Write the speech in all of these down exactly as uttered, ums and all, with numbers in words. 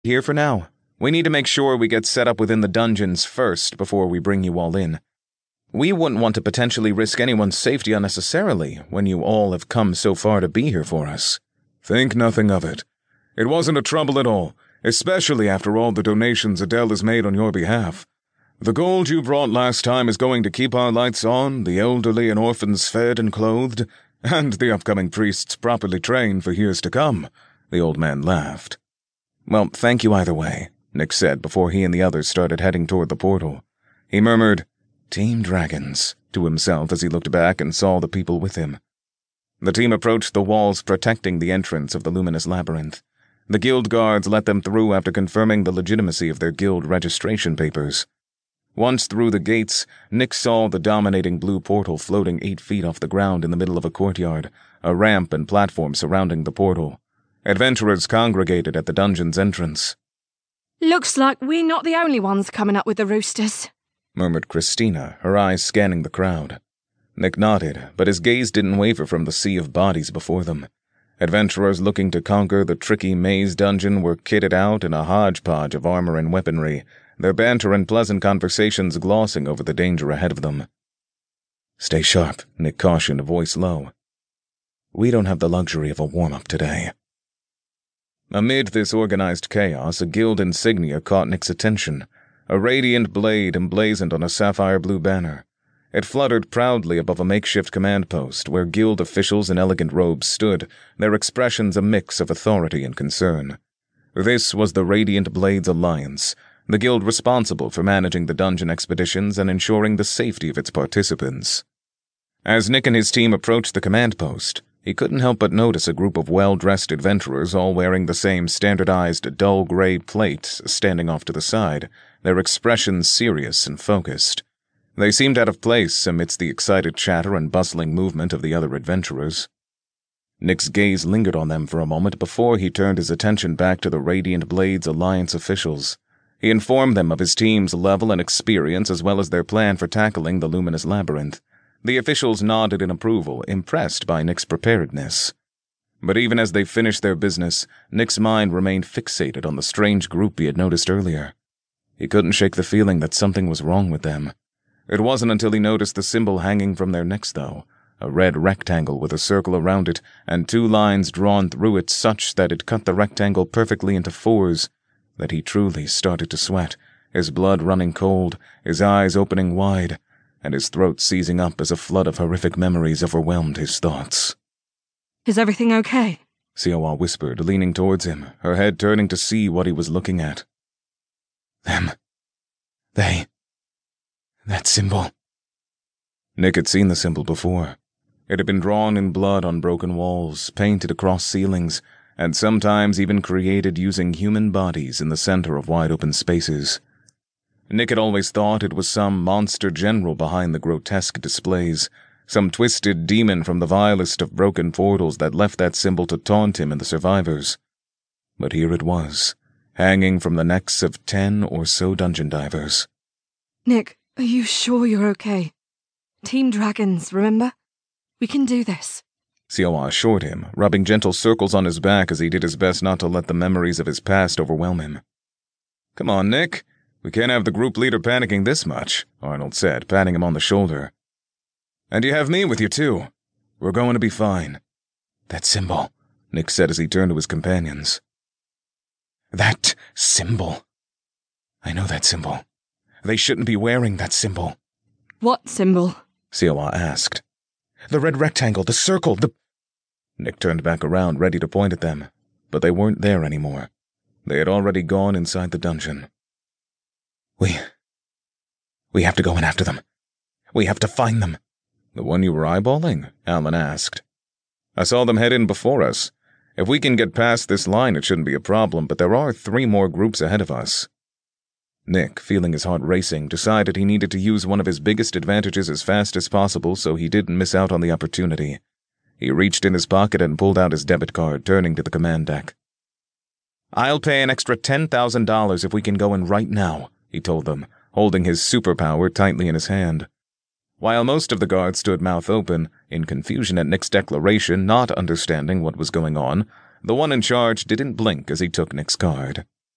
here for now. We need to make sure we get set up within the dungeons first before we bring you all in. We wouldn't want to potentially risk anyone's safety unnecessarily when you all have come so far to be here for us." "Think nothing of it. It wasn't a trouble at all, especially after all the donations Adele has made on your behalf. The gold you brought last time is going to keep our lights on, the elderly and orphans fed and clothed, and the upcoming priests properly trained for years to come." The old man laughed. "Well, thank you either way," Nick said before he and the others started heading toward the portal. He murmured, "Team Dragons," to himself as he looked back and saw the people with him. The team approached the walls protecting the entrance of the luminous labyrinth. The guild guards let them through after confirming the legitimacy of their guild registration papers. Once through the gates, Nick saw the dominating blue portal floating eight feet off the ground in the middle of a courtyard, a ramp and platform surrounding the portal. Adventurers congregated at the dungeon's entrance. "Looks like we're not the only ones coming up with the roosters," murmured Christina, her eyes scanning the crowd. Nick nodded, but his gaze didn't waver from the sea of bodies before them. Adventurers looking to conquer the tricky maze dungeon were kitted out in a hodgepodge of armor and weaponry, their banter and pleasant conversations glossing over the danger ahead of them. "Stay sharp," Nick cautioned, a voice low. "We don't have the luxury of a warm-up today." Amid this organized chaos, a guild insignia caught Nick's attention, a radiant blade emblazoned on a sapphire-blue banner. It fluttered proudly above a makeshift command post where guild officials in elegant robes stood, their expressions a mix of authority and concern. This was the Radiant Blades Alliance, the guild responsible for managing the dungeon expeditions and ensuring the safety of its participants. As Nick and his team approached the command post, he couldn't help but notice a group of well-dressed adventurers all wearing the same standardized dull gray plate standing off to the side, their expressions serious and focused. They seemed out of place amidst the excited chatter and bustling movement of the other adventurers. Nick's gaze lingered on them for a moment before he turned his attention back to the Radiant Blades Alliance officials. He informed them of his team's level and experience as well as their plan for tackling the luminous labyrinth. The officials nodded in approval, impressed by Nick's preparedness. But even as they finished their business, Nick's mind remained fixated on the strange group he had noticed earlier. He couldn't shake the feeling that something was wrong with them. It wasn't until he noticed the symbol hanging from their necks, though, a red rectangle with a circle around it and two lines drawn through it such that it cut the rectangle perfectly into fours, that he truly started to sweat, his blood running cold, his eyes opening wide, and his throat seizing up as a flood of horrific memories overwhelmed his thoughts. "Is everything okay?" Siawa whispered, leaning towards him, her head turning to see what he was looking at. "Them. They. That symbol." Nick had seen the symbol before. It had been drawn in blood on broken walls, painted across ceilings, and sometimes even created using human bodies in the center of wide-open spaces. Nick had always thought it was some monster general behind the grotesque displays, some twisted demon from the vilest of broken portals that left that symbol to taunt him and the survivors. But here it was, hanging from the necks of ten or so dungeon divers. "Nick, are you sure you're okay? Team Dragons, remember? We can do this." Siawa assured him, rubbing gentle circles on his back as he did his best not to let the memories of his past overwhelm him. "Come on, Nick. We can't have the group leader panicking this much," Arnold said, patting him on the shoulder. "And you have me with you, too. We're going to be fine." "That symbol," Nick said as he turned to his companions. "That symbol. I know that symbol. They shouldn't be wearing that symbol." "What symbol?" Siawa asked. "The red rectangle, the circle, the—" Nick turned back around, ready to point at them, but they weren't there anymore. They had already gone inside the dungeon. We... We have to go in after them. We have to find them." "The one you were eyeballing?" Alan asked. "I saw them head in before us. If we can get past this line, it shouldn't be a problem, but there are three more groups ahead of us." Nick, feeling his heart racing, decided he needed to use one of his biggest advantages as fast as possible so he didn't miss out on the opportunity. He reached in his pocket and pulled out his debit card, turning to the command deck. "I'll pay an extra ten thousand dollars if we can go in right now," he told them, holding his superpower tightly in his hand. While most of the guards stood mouth open, in confusion at Nick's declaration, not understanding what was going on, the one in charge didn't blink as he took Nick's card.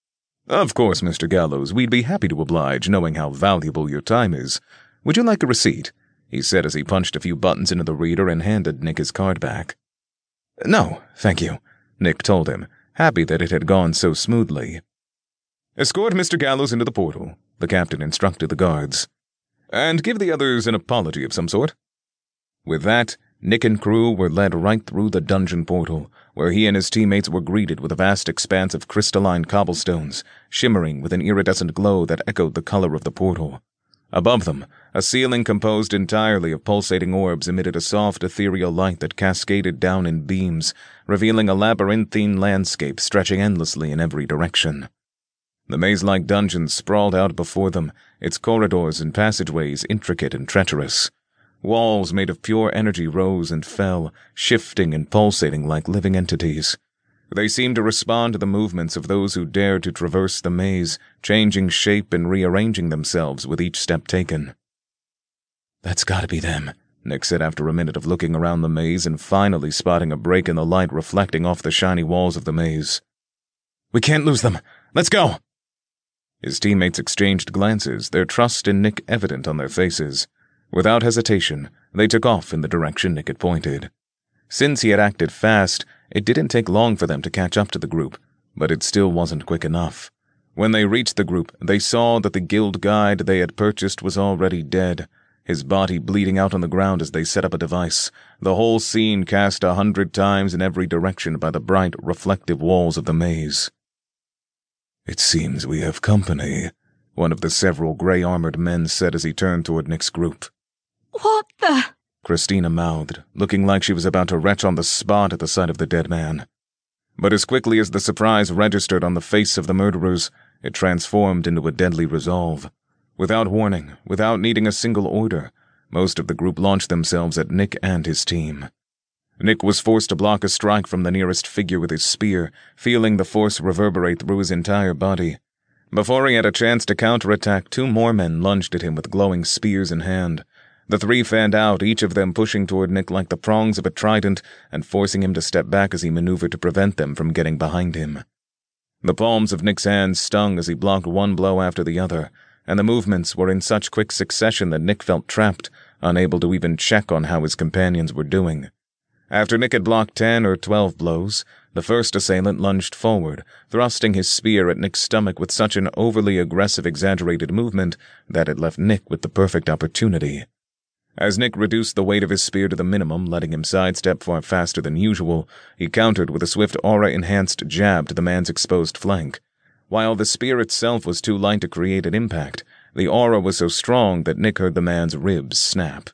Of course, Mister Gallows, we'd be happy to oblige, knowing how valuable your time is. Would you like a receipt? He said as he punched a few buttons into the reader and handed Nick his card back. No, thank you, Nick told him, happy that it had gone so smoothly. Escort Mister Gallows into the portal, the captain instructed the guards. And give the others an apology of some sort. With that, Nick and crew were led right through the dungeon portal, where he and his teammates were greeted with a vast expanse of crystalline cobblestones, shimmering with an iridescent glow that echoed the color of the portal. Above them, a ceiling composed entirely of pulsating orbs emitted a soft ethereal light that cascaded down in beams, revealing a labyrinthine landscape stretching endlessly in every direction. The maze-like dungeon sprawled out before them, its corridors and passageways intricate and treacherous. Walls made of pure energy rose and fell, shifting and pulsating like living entities. They seemed to respond to the movements of those who dared to traverse the maze, changing shape and rearranging themselves with each step taken. That's gotta be them, Nick said after a minute of looking around the maze and finally spotting a break in the light reflecting off the shiny walls of the maze. We can't lose them. Let's go! His teammates exchanged glances, their trust in Nick evident on their faces. Without hesitation, they took off in the direction Nick had pointed. Since he had acted fast, it didn't take long for them to catch up to the group, but it still wasn't quick enough. When they reached the group, they saw that the guild guide they had purchased was already dead, his body bleeding out on the ground as they set up a device, the whole scene cast a hundred times in every direction by the bright, reflective walls of the maze. It seems we have company, one of the several gray-armored men said as he turned toward Nick's group. What the? Christina mouthed, looking like she was about to retch on the spot at the sight of the dead man. But as quickly as the surprise registered on the face of the murderers, it transformed into a deadly resolve. Without warning, without needing a single order, most of the group launched themselves at Nick and his team. Nick was forced to block a strike from the nearest figure with his spear, feeling the force reverberate through his entire body. Before he had a chance to counterattack, two more men lunged at him with glowing spears in hand. The three fanned out, each of them pushing toward Nick like the prongs of a trident and forcing him to step back as he maneuvered to prevent them from getting behind him. The palms of Nick's hands stung as he blocked one blow after the other, and the movements were in such quick succession that Nick felt trapped, unable to even check on how his companions were doing. After Nick had blocked ten or twelve blows, the first assailant lunged forward, thrusting his spear at Nick's stomach with such an overly aggressive, exaggerated movement that it left Nick with the perfect opportunity. As Nick reduced the weight of his spear to the minimum, letting him sidestep far faster than usual, he countered with a swift aura-enhanced jab to the man's exposed flank. While the spear itself was too light to create an impact, the aura was so strong that Nick heard the man's ribs snap.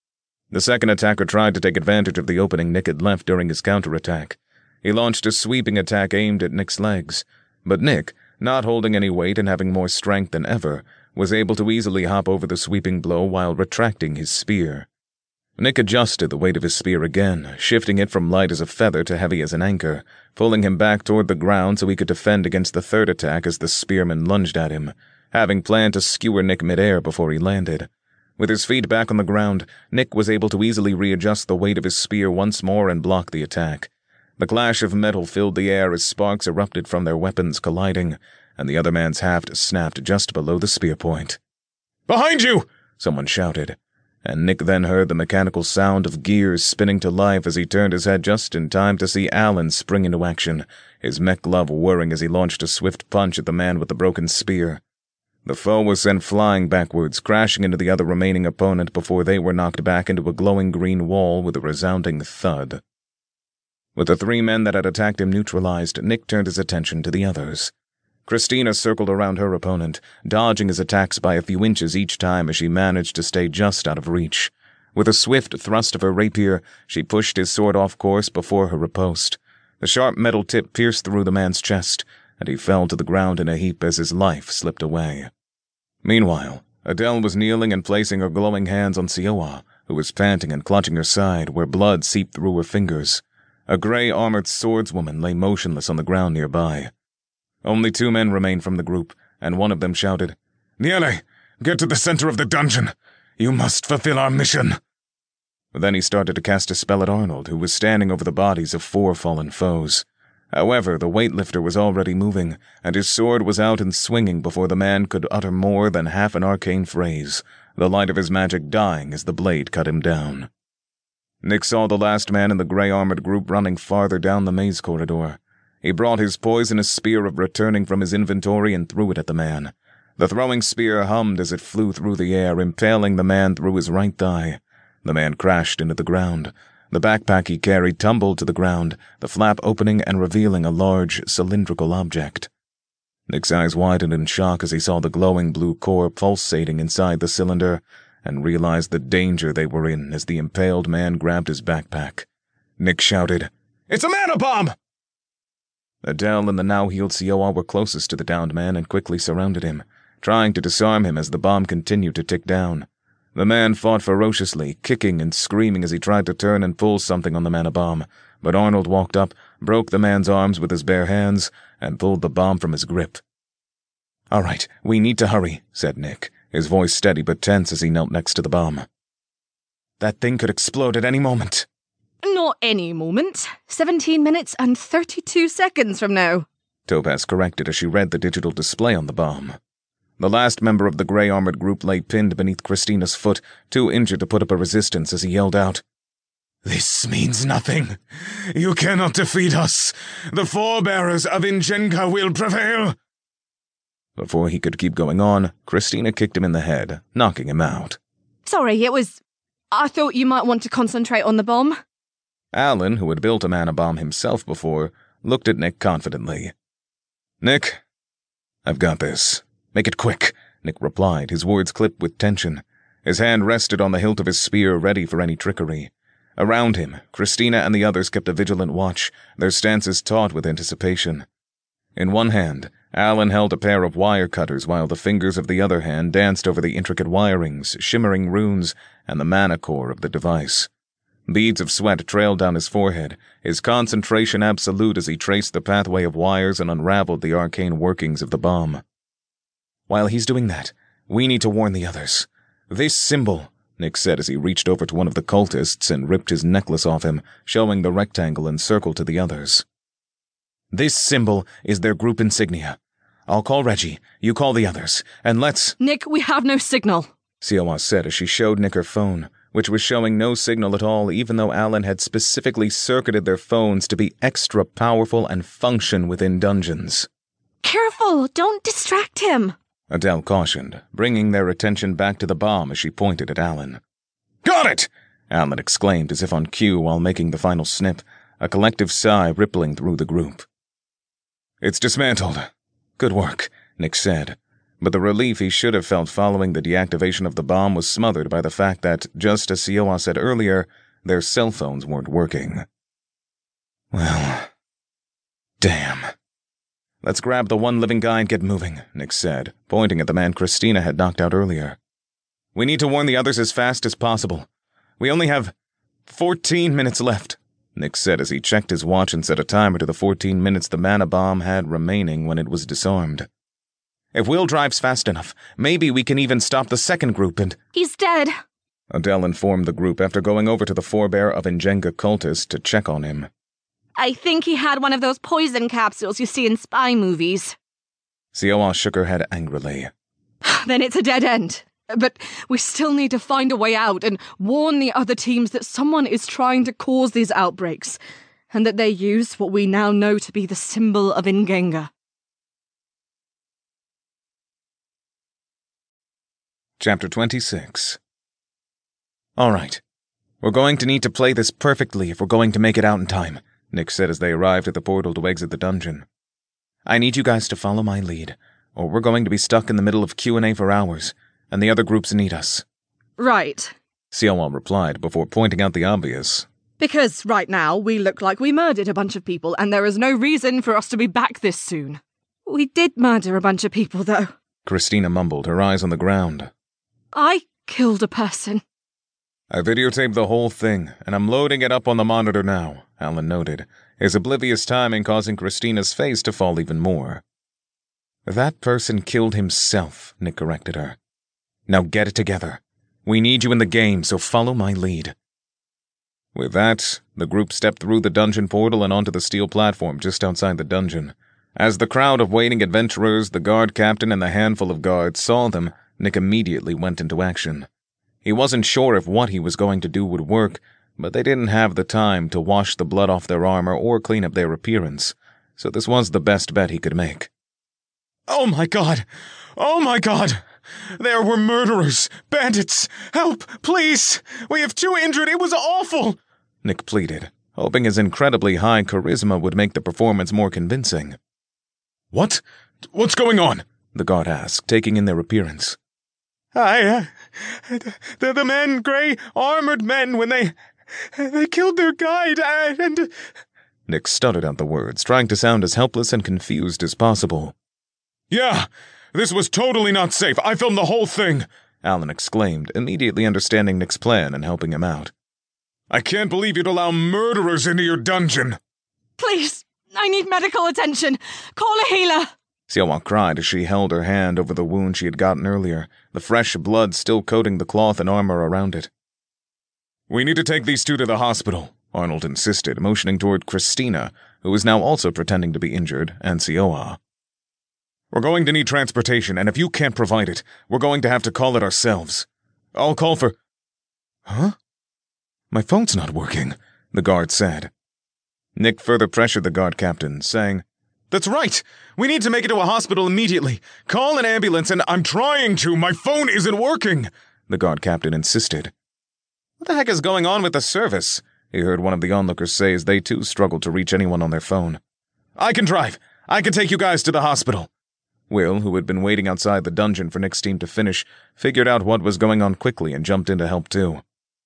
The second attacker tried to take advantage of the opening Nick had left during his counterattack. He launched a sweeping attack aimed at Nick's legs, but Nick, not holding any weight and having more strength than ever, was able to easily hop over the sweeping blow while retracting his spear. Nick adjusted the weight of his spear again, shifting it from light as a feather to heavy as an anchor, pulling him back toward the ground so he could defend against the third attack as the spearman lunged at him, having planned to skewer Nick midair before he landed. With his feet back on the ground, Nick was able to easily readjust the weight of his spear once more and block the attack. The clash of metal filled the air as sparks erupted from their weapons colliding, and the other man's haft snapped just below the spear point. "Behind you!" someone shouted, and Nick then heard the mechanical sound of gears spinning to life as he turned his head just in time to see Alan spring into action, his mech glove whirring as he launched a swift punch at the man with the broken spear. The foe was sent flying backwards, crashing into the other remaining opponent before they were knocked back into a glowing green wall with a resounding thud. With the three men that had attacked him neutralized, Nick turned his attention to the others. Christina circled around her opponent, dodging his attacks by a few inches each time as she managed to stay just out of reach. With a swift thrust of her rapier, she pushed his sword off course before her riposte. The sharp metal tip pierced through the man's chest, and he fell to the ground in a heap as his life slipped away. Meanwhile, Adele was kneeling and placing her glowing hands on Sioa, who was panting and clutching her side, where blood seeped through her fingers. A gray-armored swordswoman lay motionless on the ground nearby. Only two men remained from the group, and one of them shouted, "Niele, get to the center of the dungeon! You must fulfill our mission!" Then he started to cast a spell at Arnold, who was standing over the bodies of four fallen foes. However, the weightlifter was already moving, and his sword was out and swinging before the man could utter more than half an arcane phrase, the light of his magic dying as the blade cut him down. Nick saw the last man in the gray-armored group running farther down the maze corridor. He brought his poisonous spear of returning from his inventory and threw it at the man. The throwing spear hummed as it flew through the air, impaling the man through his right thigh. The man crashed into the ground. The backpack he carried tumbled to the ground, the flap opening and revealing a large, cylindrical object. Nick's eyes widened in shock as he saw the glowing blue core pulsating inside the cylinder, and realized the danger they were in as the impaled man grabbed his backpack. Nick shouted, "It's a mana bomb!" Adele and the now-healed Sioa were closest to the downed man and quickly surrounded him, trying to disarm him as the bomb continued to tick down. The man fought ferociously, kicking and screaming as he tried to turn and pull something on the mana bomb, but Arnold walked up, broke the man's arms with his bare hands, and pulled the bomb from his grip. "All right, we need to hurry," said Nick, his voice steady but tense as he knelt next to the bomb. "That thing could explode at any moment." Not any moment. Seventeen minutes and thirty-two seconds from now, Topaz corrected as she read the digital display on the bomb. The last member of the grey-armored group lay pinned beneath Christina's foot, too injured to put up a resistance as he yelled out, "This means nothing. You cannot defeat us. The forebearers of Ingenga will prevail." Before he could keep going on, Christina kicked him in the head, knocking him out. Sorry, it was... I thought you might want to concentrate on the bomb. Alan, who had built a mana bomb himself before, looked at Nick confidently. "Nick, I've got this. Make it quick," Nick replied, his words clipped with tension. His hand rested on the hilt of his spear, ready for any trickery. Around him, Christina and the others kept a vigilant watch, their stances taut with anticipation. In one hand, Alan held a pair of wire cutters while the fingers of the other hand danced over the intricate wirings, shimmering runes, and the mana core of the device. Beads of sweat trailed down his forehead, his concentration absolute as he traced the pathway of wires and unraveled the arcane workings of the bomb. "While he's doing that, we need to warn the others. This symbol," Nick said as he reached over to one of the cultists and ripped his necklace off him, showing the rectangle and circle to the others. "This symbol is their group insignia. I'll call Reggie, you call the others, and let's—" Nick, we have no signal, Sioa said as she showed Nick her phone, which was showing no signal at all even though Alan had specifically circuited their phones to be extra powerful and function within dungeons. Careful, don't distract him, Adele cautioned, bringing their attention back to the bomb as she pointed at Alan. "Got it!" Alan exclaimed as if on cue while making the final snip, a collective sigh rippling through the group. "It's dismantled. Good work," Nick said, but the relief he should have felt following the deactivation of the bomb was smothered by the fact that, just as Sioa said earlier, their cell phones weren't working. "Well, damn. Let's grab the one living guy and get moving," Nick said, pointing at the man Christina had knocked out earlier. "We need to warn the others as fast as possible. We only have fourteen minutes left," Nick said as he checked his watch and set a timer to the fourteen minutes the mana bomb had remaining when it was disarmed. "If Will drives fast enough, maybe we can even stop the second group and—" He's dead, Adele informed the group after going over to the forebear of Ingenga cultist to check on him. I think he had one of those poison capsules you see in spy movies. Sioa shook her head angrily. Then it's a dead end. But we still need to find a way out and warn the other teams that someone is trying to cause these outbreaks, and that they use what we now know to be the symbol of Ingenga. Chapter twenty-six. "All right. We're going to need to play this perfectly if we're going to make it out in time," Nick said as they arrived at the portal to exit the dungeon. "I need you guys to follow my lead, or we're going to be stuck in the middle of Q and A for hours, and the other groups need us." Right, Sioa replied before pointing out the obvious. "Because right now we look like we murdered a bunch of people, and there is no reason for us to be back this soon. We did murder a bunch of people, though," Christina mumbled, her eyes on the ground. "I killed a person." "I videotaped the whole thing, and I'm loading it up on the monitor now," Alan noted, his oblivious timing causing Christina's face to fall even more. "That person killed himself," Nick corrected her. "Now get it together. We need you in the game, so follow my lead." With that, the group stepped through the dungeon portal and onto the steel platform just outside the dungeon. As the crowd of waiting adventurers, the guard captain, and the handful of guards saw them, Nick immediately went into action. He wasn't sure if what he was going to do would work, but they didn't have the time to wash the blood off their armor or clean up their appearance, so this was the best bet he could make. Oh my god! Oh my god! There were murderers! Bandits! Help! Please! We have two injured! It was awful! Nick pleaded, hoping his incredibly high charisma would make the performance more convincing. What? What's going on? The guard asked, taking in their appearance. I, uh, the, the men, gray, armored men, when they, they killed their guide, uh, and... Nick stuttered out the words, trying to sound as helpless and confused as possible. Yeah, this was totally not safe. I filmed the whole thing, Alan exclaimed, immediately understanding Nick's plan and helping him out. I can't believe you'd allow murderers into your dungeon. Please, I need medical attention. Call a healer. Siawa cried as she held her hand over the wound she had gotten earlier, the fresh blood still coating the cloth and armor around it. We need to take these two to the hospital, Arnold insisted, motioning toward Christina, who was now also pretending to be injured, and Siawa. We're going to need transportation, and if you can't provide it, we're going to have to call it ourselves. I'll call for... Huh? My phone's not working, the guard said. Nick further pressured the guard captain, saying, That's right! We need to make it to a hospital immediately. Call an ambulance, and I'm trying to. My phone isn't working, the guard captain insisted. What the heck is going on with the service? He heard one of the onlookers say as they too struggled to reach anyone on their phone. I can drive. I can take you guys to the hospital. Will, who had been waiting outside the dungeon for Nick's team to finish, figured out what was going on quickly and jumped in to help too.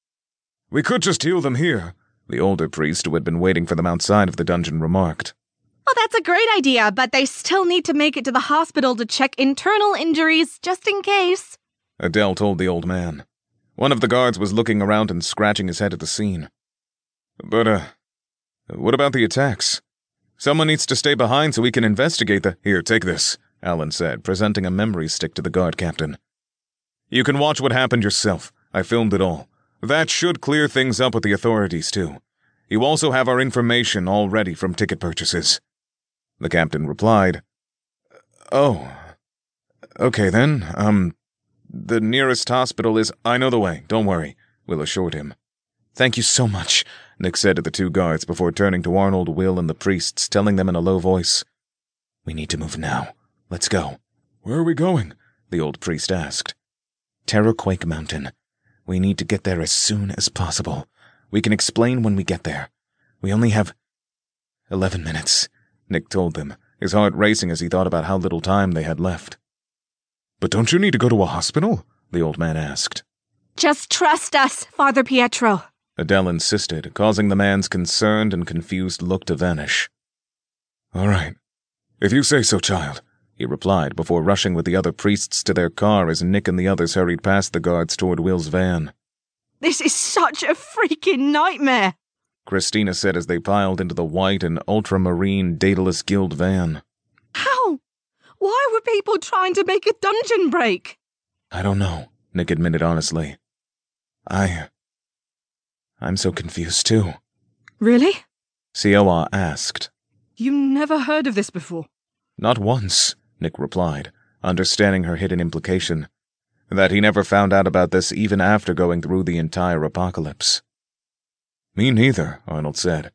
We could just heal them here, the older priest who had been waiting for them outside of the dungeon remarked. Oh, that's a great idea, but they still need to make it to the hospital to check internal injuries, just in case. Adele told the old man. One of the guards was looking around and scratching his head at the scene. But, uh, what about the attacks? Someone needs to stay behind so we can investigate the— Here, take this, Alan said, presenting a memory stick to the guard captain. You can watch what happened yourself. I filmed it all. That should clear things up with the authorities, too. You also have our information all ready from ticket purchases. The captain replied, Oh, okay then, um, the nearest hospital is— I know the way, don't worry, Will assured him. Thank you so much, Nick said to the two guards before turning to Arnold, Will, and the priests, telling them in a low voice, We need to move now. Let's go. Where are we going? The old priest asked. Terrorquake Mountain. We need to get there as soon as possible. We can explain when we get there. We only have eleven minutes, Nick told them, his heart racing as he thought about how little time they had left. But don't you need to go to a hospital? The old man asked. Just trust us, Father Pietro, Adele insisted, causing the man's concerned and confused look to vanish. All right. If you say so, child, he replied before rushing with the other priests to their car as Nick and the others hurried past the guards toward Will's van. This is such a freaking nightmare, Christina said as they piled into the white and ultramarine Daedalus Guild van. How? Why were people trying to make a dungeon break? I don't know, Nick admitted honestly. I... I'm so confused too. Really? Siawa asked. You never heard of this before? Not once, Nick replied, understanding her hidden implication, that he never found out about this even after going through the entire apocalypse. Me neither, Arnold said.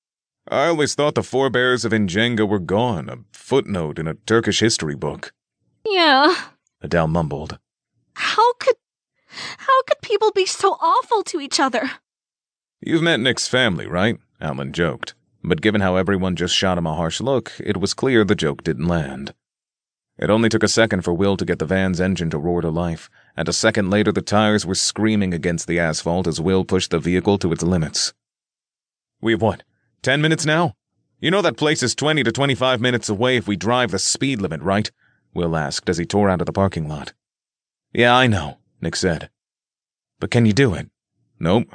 I always thought the forebears of Njenga were gone, a footnote in a Turkish history book. Yeah, Adele mumbled. How could... how could people be so awful to each other? You've met Nick's family, right? Alan joked. But given how everyone just shot him a harsh look, it was clear the joke didn't land. It only took a second for Will to get the van's engine to roar to life, and a second later the tires were screaming against the asphalt as Will pushed the vehicle to its limits. We have what, ten minutes now? You know that place is twenty to twenty-five minutes away if we drive the speed limit, right? Will asked as he tore out of the parking lot. Yeah, I know, Nick said. But can you do it? Nope.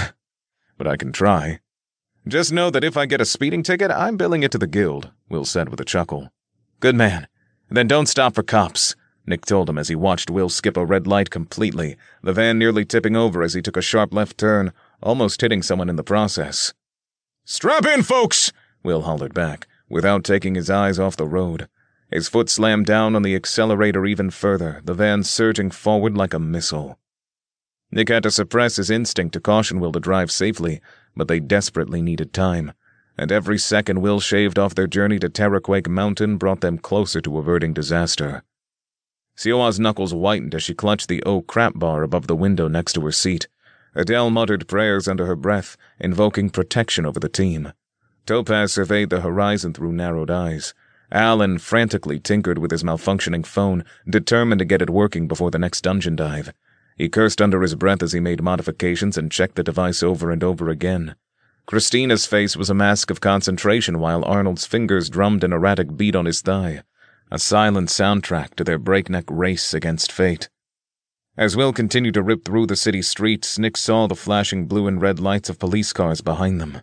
But I can try. Just know that if I get a speeding ticket, I'm billing it to the guild, Will said with a chuckle. Good man. Then don't stop for cops, Nick told him as he watched Will skip a red light completely, the van nearly tipping over as he took a sharp left turn, almost hitting someone in the process. "Strap in, folks!" Will hollered back, without taking his eyes off the road. His foot slammed down on the accelerator even further, the van surging forward like a missile. Nick had to suppress his instinct to caution Will to drive safely, but they desperately needed time, and every second Will shaved off their journey to Terraquake Mountain brought them closer to averting disaster. Sioa's knuckles whitened as she clutched the oh crap bar above the window next to her seat. Adele muttered prayers under her breath, invoking protection over the team. Topaz surveyed the horizon through narrowed eyes. Alan frantically tinkered with his malfunctioning phone, determined to get it working before the next dungeon dive. He cursed under his breath as he made modifications and checked the device over and over again. Christina's face was a mask of concentration while Arnold's fingers drummed an erratic beat on his thigh, a silent soundtrack to their breakneck race against fate. As Will continued to rip through the city streets, Nick saw the flashing blue and red lights of police cars behind them.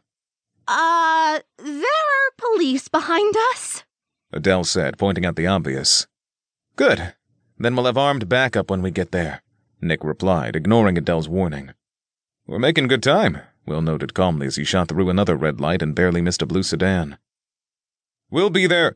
Uh, there are police behind us, Adele said, pointing out the obvious. Good. Then we'll have armed backup when we get there, Nick replied, ignoring Adele's warning. We're making good time, Will noted calmly as he shot through another red light and barely missed a blue sedan. We'll be there.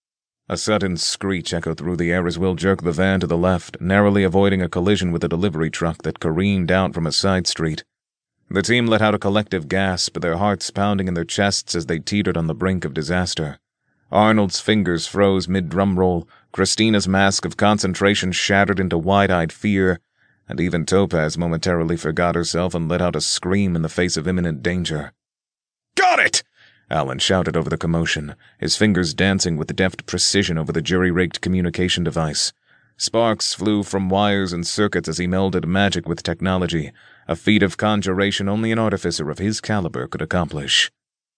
A sudden screech echoed through the air as Will jerked the van to the left, narrowly avoiding a collision with a delivery truck that careened out from a side street. The team let out a collective gasp, their hearts pounding in their chests as they teetered on the brink of disaster. Arnold's fingers froze mid-drum roll, Christina's mask of concentration shattered into wide-eyed fear, and even Topaz momentarily forgot herself and let out a scream in the face of imminent danger. "Got it!" Alan shouted over the commotion, his fingers dancing with deft precision over the jury-rigged communication device. Sparks flew from wires and circuits as he melded magic with technology, a feat of conjuration only an artificer of his caliber could accomplish.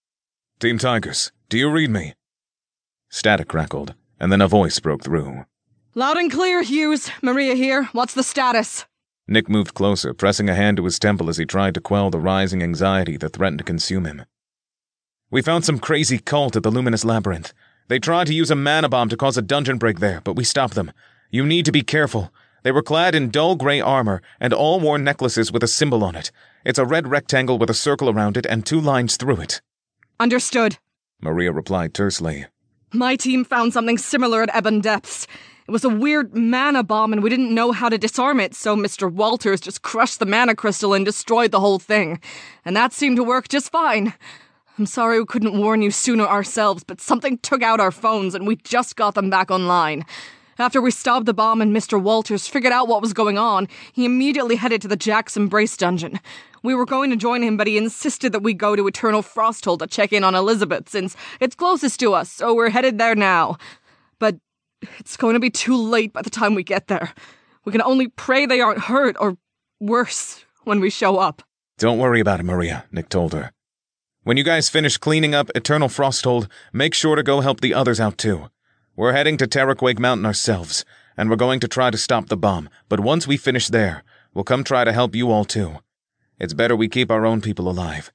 "Team Tigers, do you read me?" Static crackled, and then a voice broke through. Loud and clear, Hughes. Maria here. What's the status? Nick moved closer, pressing a hand to his temple as he tried to quell the rising anxiety that threatened to consume him. We found some crazy cult at the Luminous Labyrinth. They tried to use a mana bomb to cause a dungeon break there, but we stopped them. You need to be careful. They were clad in dull gray armor, and all wore necklaces with a symbol on it. It's a red rectangle with a circle around it and two lines through it. Understood, Maria replied tersely. My team found something similar at Ebon Depths. It was a weird mana bomb and we didn't know how to disarm it, so Mister Walters just crushed the mana crystal and destroyed the whole thing. And that seemed to work just fine. I'm sorry we couldn't warn you sooner ourselves, but something took out our phones and we just got them back online. After we stopped the bomb and Mister Walters figured out what was going on, he immediately headed to the Jack's Embrace dungeon. We were going to join him, but he insisted that we go to Eternal Frosthold to check in on Elizabeth, since it's closest to us, so we're headed there now. But it's going to be too late by the time we get there. We can only pray they aren't hurt, or worse, when we show up. Don't worry about it, Maria, Nick told her. When you guys finish cleaning up Eternal Frosthold, make sure to go help the others out too. We're heading to Terraquake Mountain ourselves, and we're going to try to stop the bomb, but once we finish there, we'll come try to help you all too. It's better we keep our own people alive.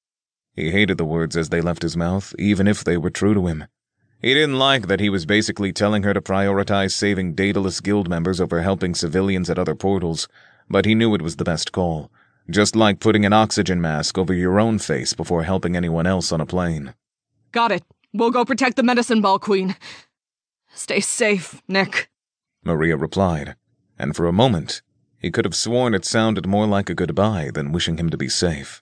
He hated the words as they left his mouth, even if they were true to him. He didn't like that he was basically telling her to prioritize saving Daedalus Guild members over helping civilians at other portals, but he knew it was the best call, just like putting an oxygen mask over your own face before helping anyone else on a plane. Got it. We'll go protect the medicine ball queen. Stay safe, Nick, Maria replied, and for a moment, he could have sworn it sounded more like a goodbye than wishing him to be safe.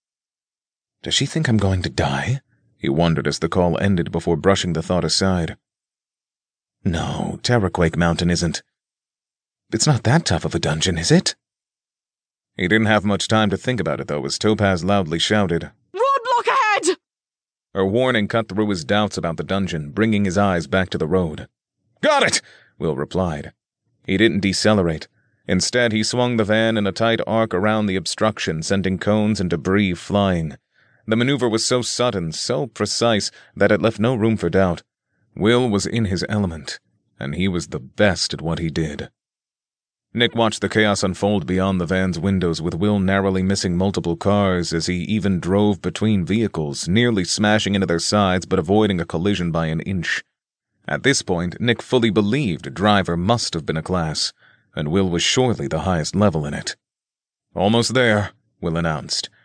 Does she think I'm going to die? He wondered as the call ended before brushing the thought aside. No, Terraquake Mountain isn't. It's not that tough of a dungeon, is it? He didn't have much time to think about it, though, as Topaz loudly shouted, Roadblock ahead! Her warning cut through his doubts about the dungeon, bringing his eyes back to the road. Got it, Will replied. He didn't decelerate. Instead, he swung the van in a tight arc around the obstruction, sending cones and debris flying. The maneuver was so sudden, so precise, that it left no room for doubt. Will was in his element, and he was the best at what he did. Nick watched the chaos unfold beyond the van's windows, with Will narrowly missing multiple cars as he even drove between vehicles, nearly smashing into their sides but avoiding a collision by an inch. At this point, Nick fully believed Driver must have been a class, and Will was surely the highest level in it. Almost there, Will announced,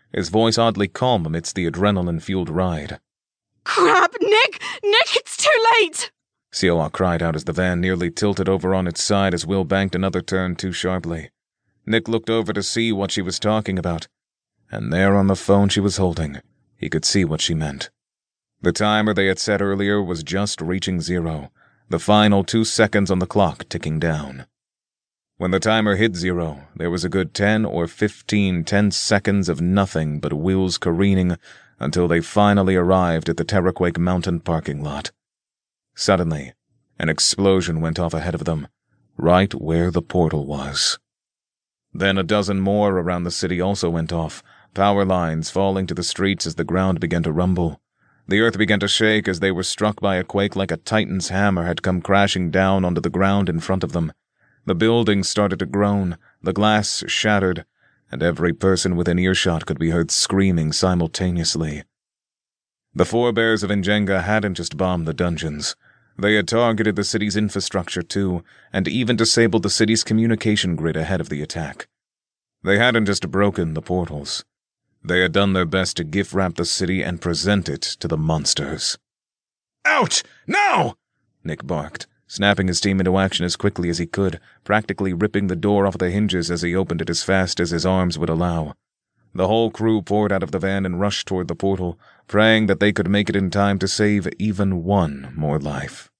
his voice oddly calm amidst the adrenaline-fueled ride. Crap, Nick! Nick, it's too late! Sioa cried out as the van nearly tilted over on its side as Will banked another turn too sharply. Nick looked over to see what she was talking about, and there on the phone she was holding, he could see what she meant. The timer they had set earlier was just reaching zero, the final two seconds on the clock ticking down. When the timer hit zero, there was a good ten or fifteen tense seconds of nothing but wheels careening until they finally arrived at the Terraquake Mountain parking lot. Suddenly, an explosion went off ahead of them, right where the portal was. Then a dozen more around the city also went off, power lines falling to the streets as the ground began to rumble. The earth began to shake as they were struck by a quake like a titan's hammer had come crashing down onto the ground in front of them. The buildings started to groan, the glass shattered, and every person within earshot could be heard screaming simultaneously. The forebears of Njenga hadn't just bombed the dungeons. They had targeted the city's infrastructure too, and even disabled the city's communication grid ahead of the attack. They hadn't just broken the portals. They had done their best to gift-wrap the city and present it to the monsters. Out! Now! Nick barked, snapping his team into action as quickly as he could, practically ripping the door off the hinges as he opened it as fast as his arms would allow. The whole crew poured out of the van and rushed toward the portal, praying that they could make it in time to save even one more life.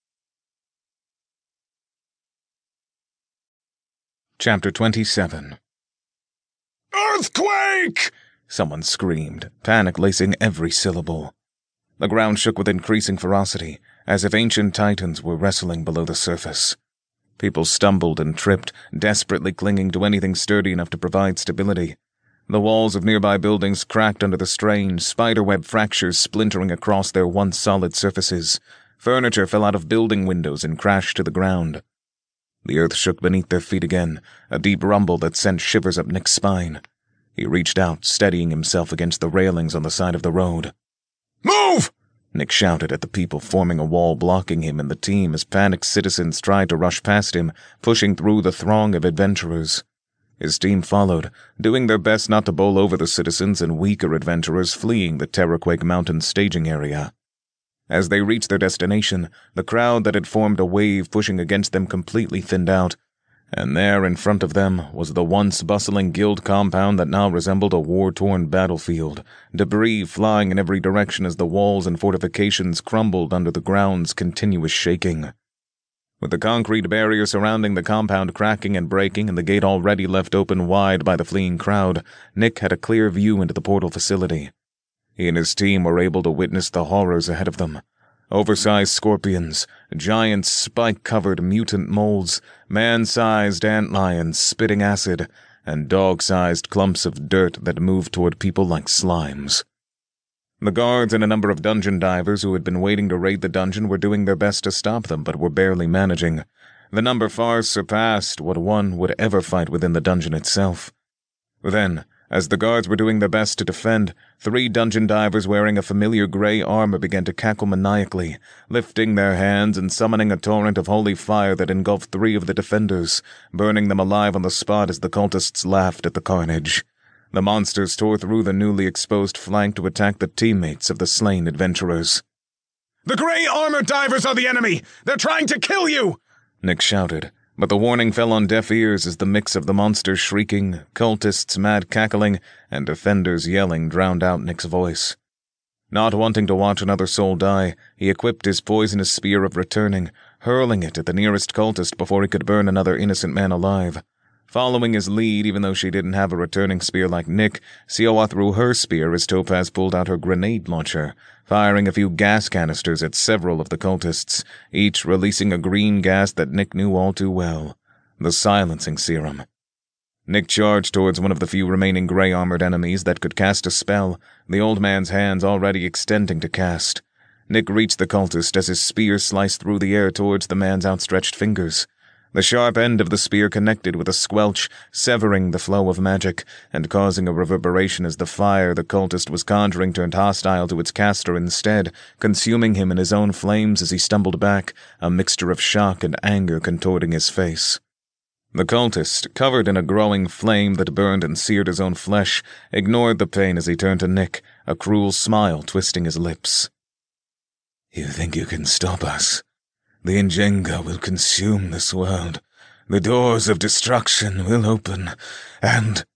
Chapter twenty-seven. Earthquake! Someone screamed, panic lacing every syllable. The ground shook with increasing ferocity, as if ancient titans were wrestling below the surface. People stumbled and tripped, desperately clinging to anything sturdy enough to provide stability. The walls of nearby buildings cracked under the strain, spiderweb fractures splintering across their once solid surfaces. Furniture fell out of building windows and crashed to the ground. The earth shook beneath their feet again, a deep rumble that sent shivers up Nick's spine. He reached out, steadying himself against the railings on the side of the road. Move! Nick shouted at the people forming a wall blocking him and the team as panicked citizens tried to rush past him, pushing through the throng of adventurers. His team followed, doing their best not to bowl over the citizens and weaker adventurers fleeing the Terraquake Mountain staging area. As they reached their destination, the crowd that had formed a wave pushing against them completely thinned out, and there in front of them was the once bustling guild compound that now resembled a war-torn battlefield, debris flying in every direction as the walls and fortifications crumbled under the ground's continuous shaking. With the concrete barrier surrounding the compound cracking and breaking and the gate already left open wide by the fleeing crowd, Nick had a clear view into the portal facility. He and his team were able to witness the horrors ahead of them. Oversized scorpions, giant spike-covered mutant moles, man-sized antlions spitting acid, and dog-sized clumps of dirt that moved toward people like slimes. The guards and a number of dungeon divers who had been waiting to raid the dungeon were doing their best to stop them, but were barely managing. The number far surpassed what one would ever fight within the dungeon itself. Then, as the guards were doing their best to defend, three dungeon divers wearing a familiar gray armor began to cackle maniacally, lifting their hands and summoning a torrent of holy fire that engulfed three of the defenders, burning them alive on the spot as the cultists laughed at the carnage. The monsters tore through the newly exposed flank to attack the teammates of the slain adventurers. The gray armor divers are the enemy! They're trying to kill you! Nick shouted, but the warning fell on deaf ears as the mix of the monsters shrieking, cultists mad cackling, and defenders yelling drowned out Nick's voice. Not wanting to watch another soul die, he equipped his poisonous spear of returning, hurling it at the nearest cultist before he could burn another innocent man alive. Following his lead, even though she didn't have a returning spear like Nick, Sioa threw her spear as Topaz pulled out her grenade launcher, firing a few gas canisters at several of the cultists, each releasing a green gas that Nick knew all too well, the silencing serum. Nick charged towards one of the few remaining gray-armored enemies that could cast a spell, the old man's hands already extending to cast. Nick reached the cultist as his spear sliced through the air towards the man's outstretched fingers. The sharp end of the spear connected with a squelch, severing the flow of magic, and causing a reverberation as the fire the cultist was conjuring turned hostile to its caster instead, consuming him in his own flames as he stumbled back, a mixture of shock and anger contorting his face. The cultist, covered in a growing flame that burned and seared his own flesh, ignored the pain as he turned to Nick, a cruel smile twisting his lips. You think you can stop us? The Injenga will consume this world. The doors of destruction will open, and...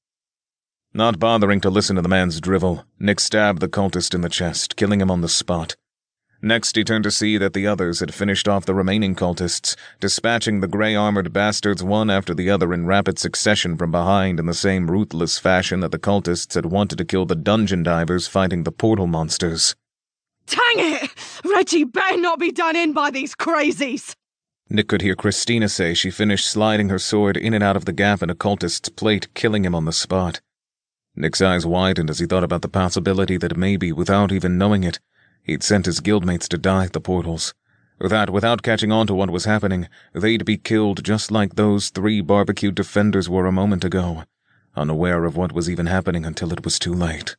Not bothering to listen to the man's drivel, Nick stabbed the cultist in the chest, killing him on the spot. Next, he turned to see that the others had finished off the remaining cultists, dispatching the grey-armored bastards one after the other in rapid succession from behind in the same ruthless fashion that the cultists had wanted to kill the dungeon divers fighting the portal monsters. Dang it! Reggie better not be done in by these crazies! Nick could hear Christina say she finished sliding her sword in and out of the gap in a cultist's plate, killing him on the spot. Nick's eyes widened as he thought about the possibility that maybe, without even knowing it, he'd sent his guildmates to die at the portals. That, without catching on to what was happening, they'd be killed just like those three barbecued defenders were a moment ago, unaware of what was even happening until it was too late.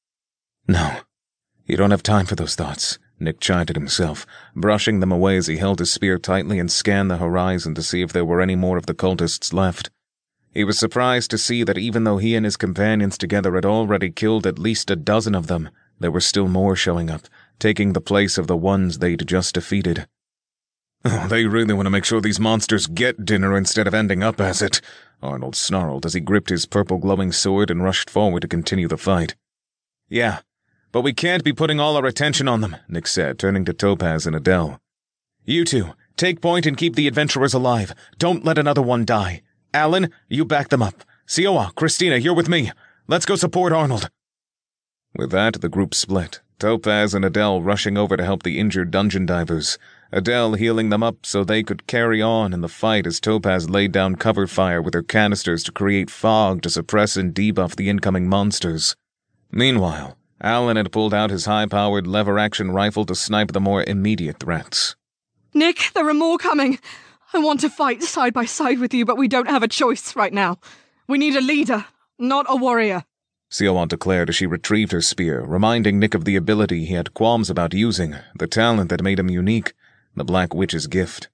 No, you don't have time for those thoughts, Nick chided himself, brushing them away as he held his spear tightly and scanned the horizon to see if there were any more of the cultists left. He was surprised to see that even though he and his companions together had already killed at least a dozen of them, there were still more showing up, taking the place of the ones they'd just defeated. Oh, they really want to make sure these monsters get dinner instead of ending up as it, Arnold snarled as he gripped his purple glowing sword and rushed forward to continue the fight. Yeah, but we can't be putting all our attention on them, Nick said, turning to Topaz and Adele. You two, take point and keep the adventurers alive. Don't let another one die. Alan, you back them up. Sioa, Christina, you're with me. Let's go support Arnold. With that, the group split, Topaz and Adele rushing over to help the injured dungeon divers, Adele healing them up so they could carry on in the fight as Topaz laid down cover fire with her canisters to create fog to suppress and debuff the incoming monsters. Meanwhile, Alan had pulled out his high-powered lever-action rifle to snipe the more immediate threats. Nick, there are more coming. I want to fight side by side with you, but we don't have a choice right now. We need a leader, not a warrior. Sioa declared as she retrieved her spear, reminding Nick of the ability he had qualms about using, the talent that made him unique, the Black Witch's gift.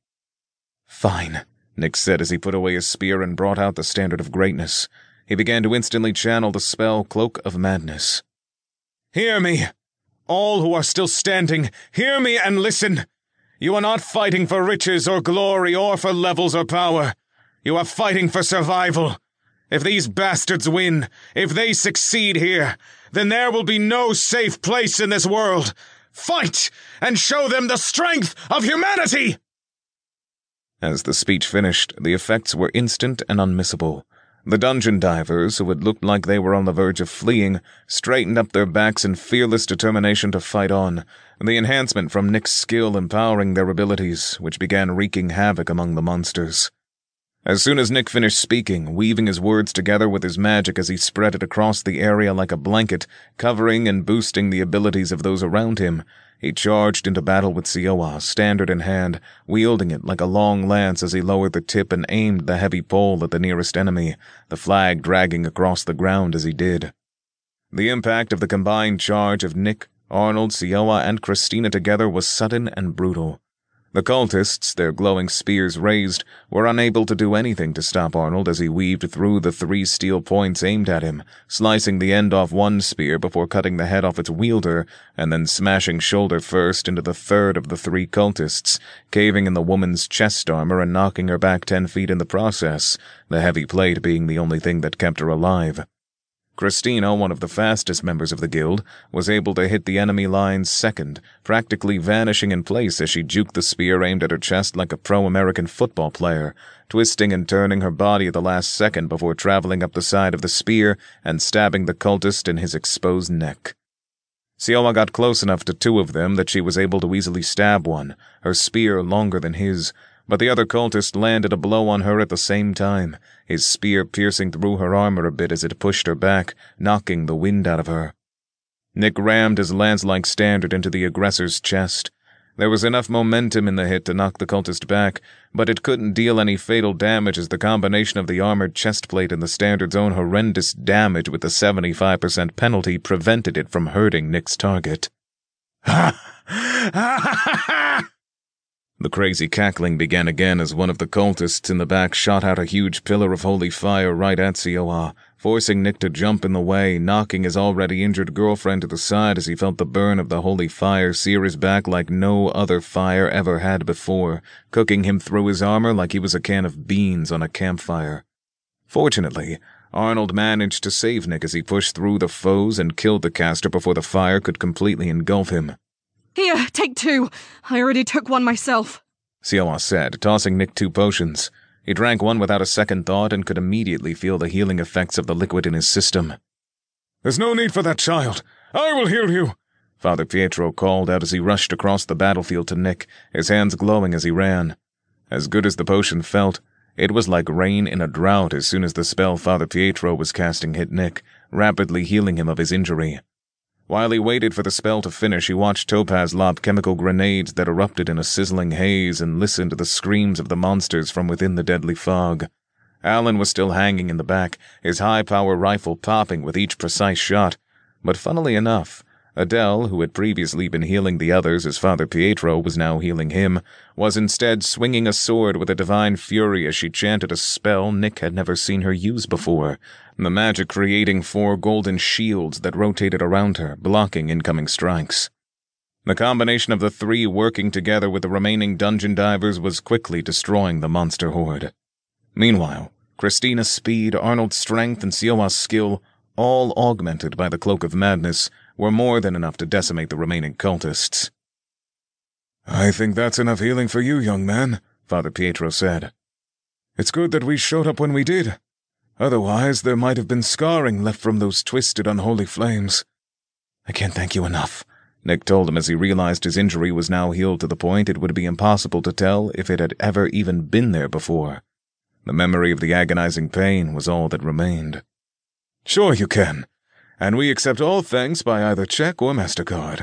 Fine, Nick said as he put away his spear and brought out the Standard of Greatness. He began to instantly channel the spell Cloak of Madness. Hear me! All who are still standing, hear me and listen! You are not fighting for riches or glory or for levels or power. You are fighting for survival. If these bastards win, if they succeed here, then there will be no safe place in this world. Fight and show them the strength of humanity! As the speech finished, the effects were instant and unmissable. The dungeon divers, who had looked like they were on the verge of fleeing, straightened up their backs in fearless determination to fight on, the enhancement from Nick's skill empowering their abilities, which began wreaking havoc among the monsters. As soon as Nick finished speaking, weaving his words together with his magic as he spread it across the area like a blanket, covering and boosting the abilities of those around him, he charged into battle with Sioa, standard in hand, wielding it like a long lance as he lowered the tip and aimed the heavy pole at the nearest enemy, the flag dragging across the ground as he did. The impact of the combined charge of Nick, Arnold, Sioa, and Christina together was sudden and brutal. The cultists, their glowing spears raised, were unable to do anything to stop Arnold as he weaved through the three steel points aimed at him, slicing the end off one spear before cutting the head off its wielder, and then smashing shoulder first into the third of the three cultists, caving in the woman's chest armor and knocking her back ten feet in the process, the heavy plate being the only thing that kept her alive. Christina, one of the fastest members of the guild, was able to hit the enemy lines second, practically vanishing in place as she juked the spear aimed at her chest like a pro-American football player, twisting and turning her body at the last second before traveling up the side of the spear and stabbing the cultist in his exposed neck. Sioa got close enough to two of them that she was able to easily stab one, her spear longer than his, but the other cultist landed a blow on her at the same time, his spear piercing through her armor a bit as it pushed her back, knocking the wind out of her. Nick rammed his lance-like standard into the aggressor's chest. There was enough momentum in the hit to knock the cultist back, but it couldn't deal any fatal damage as the combination of the armored chestplate and the standard's own horrendous damage with the seventy-five percent penalty prevented it from hurting Nick's target. Ha! Ha ha ha! The crazy cackling began again as one of the cultists in the back shot out a huge pillar of holy fire right at Sioa, forcing Nick to jump in the way, knocking his already injured girlfriend to the side as he felt the burn of the holy fire sear his back like no other fire ever had before, cooking him through his armor like he was a can of beans on a campfire. Fortunately, Arnold managed to save Nick as he pushed through the foes and killed the caster before the fire could completely engulf him. Here, take two. I already took one myself, Sioa said, tossing Nick two potions. He drank one without a second thought and could immediately feel the healing effects of the liquid in his system. There's no need for that, child. I will heal you, Father Pietro called out as he rushed across the battlefield to Nick, his hands glowing as he ran. As good as the potion felt, it was like rain in a drought as soon as the spell Father Pietro was casting hit Nick, rapidly healing him of his injury. While he waited for the spell to finish, he watched Topaz lob chemical grenades that erupted in a sizzling haze and listened to the screams of the monsters from within the deadly fog. Alan was still hanging in the back, his high-power rifle popping with each precise shot, but funnily enough, Adele, who had previously been healing the others as Father Pietro was now healing him, was instead swinging a sword with a divine fury as she chanted a spell Nick had never seen her use before, the magic creating four golden shields that rotated around her, blocking incoming strikes. The combination of the three working together with the remaining dungeon divers was quickly destroying the monster horde. Meanwhile, Christina's speed, Arnold's strength, and Sioa's skill, all augmented by the Cloak of Madness, were more than enough to decimate the remaining cultists. I think that's enough healing for you, young man, Father Pietro said. It's good that we showed up when we did. Otherwise, there might have been scarring left from those twisted, unholy flames. I can't thank you enough, Nick told him as he realized his injury was now healed to the point it would be impossible to tell if it had ever even been there before. The memory of the agonizing pain was all that remained. Sure you can. And we accept all thanks by either check or MasterCard.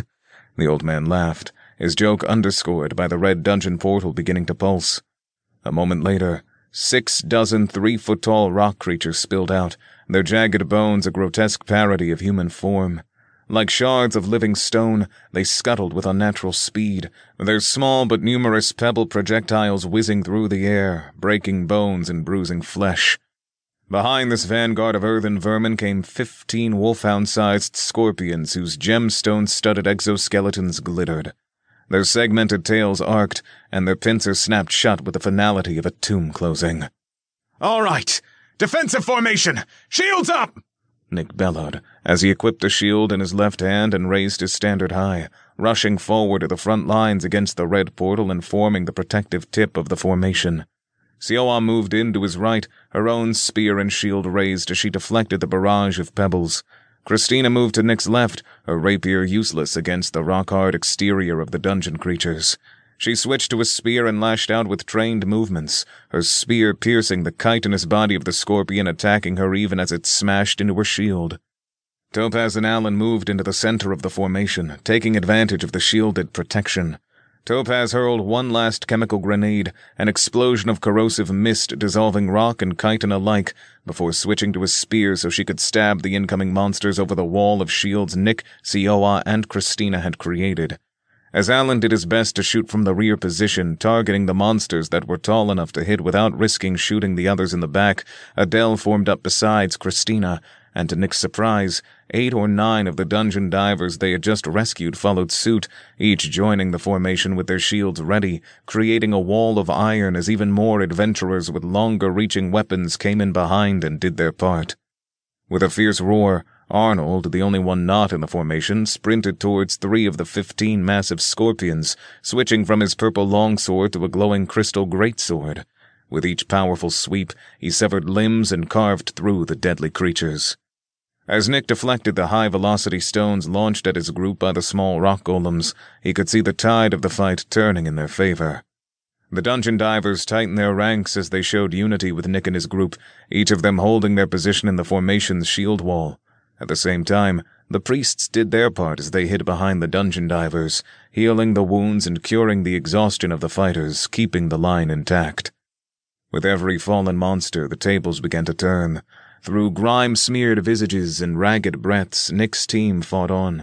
The old man laughed, his joke underscored by the red dungeon portal beginning to pulse. A moment later, six dozen three-foot-tall rock creatures spilled out, their jagged bones a grotesque parody of human form. Like shards of living stone, they scuttled with unnatural speed, their small but numerous pebble projectiles whizzing through the air, breaking bones and bruising flesh. Behind this vanguard of earthen vermin came fifteen wolfhound-sized scorpions whose gemstone-studded exoskeletons glittered. Their segmented tails arced, and their pincers snapped shut with the finality of a tomb closing. All right! Defensive formation! Shields up! Nick bellowed, as he equipped a shield in his left hand and raised his standard high, rushing forward to the front lines against the red portal and forming the protective tip of the formation. Sioa moved in to his right, her own spear and shield raised as she deflected the barrage of pebbles. Christina moved to Nick's left, her rapier useless against the rock-hard exterior of the dungeon creatures. She switched to a spear and lashed out with trained movements, her spear piercing the chitinous body of the scorpion, attacking her even as it smashed into her shield. Topaz and Alan moved into the center of the formation, taking advantage of the shielded protection. Topaz hurled one last chemical grenade, an explosion of corrosive mist dissolving rock and chitin alike, before switching to a spear so she could stab the incoming monsters over the wall of shields Nick, Sioa, and Christina had created. As Alan did his best to shoot from the rear position, targeting the monsters that were tall enough to hit without risking shooting the others in the back, Adele formed up besides Christina, and to Nick's surprise, eight or nine of the dungeon divers they had just rescued followed suit, each joining the formation with their shields ready, creating a wall of iron as even more adventurers with longer-reaching weapons came in behind and did their part. With a fierce roar, Arnold, the only one not in the formation, sprinted towards three of the fifteen massive scorpions, switching from his purple longsword to a glowing crystal greatsword. With each powerful sweep, he severed limbs and carved through the deadly creatures. As Nick deflected the high-velocity stones launched at his group by the small rock golems, he could see the tide of the fight turning in their favor. The dungeon divers tightened their ranks as they showed unity with Nick and his group, each of them holding their position in the formation's shield wall. At the same time, the priests did their part as they hid behind the dungeon divers, healing the wounds and curing the exhaustion of the fighters, keeping the line intact. With every fallen monster, the tables began to turn. Through grime-smeared visages and ragged breaths, Nick's team fought on.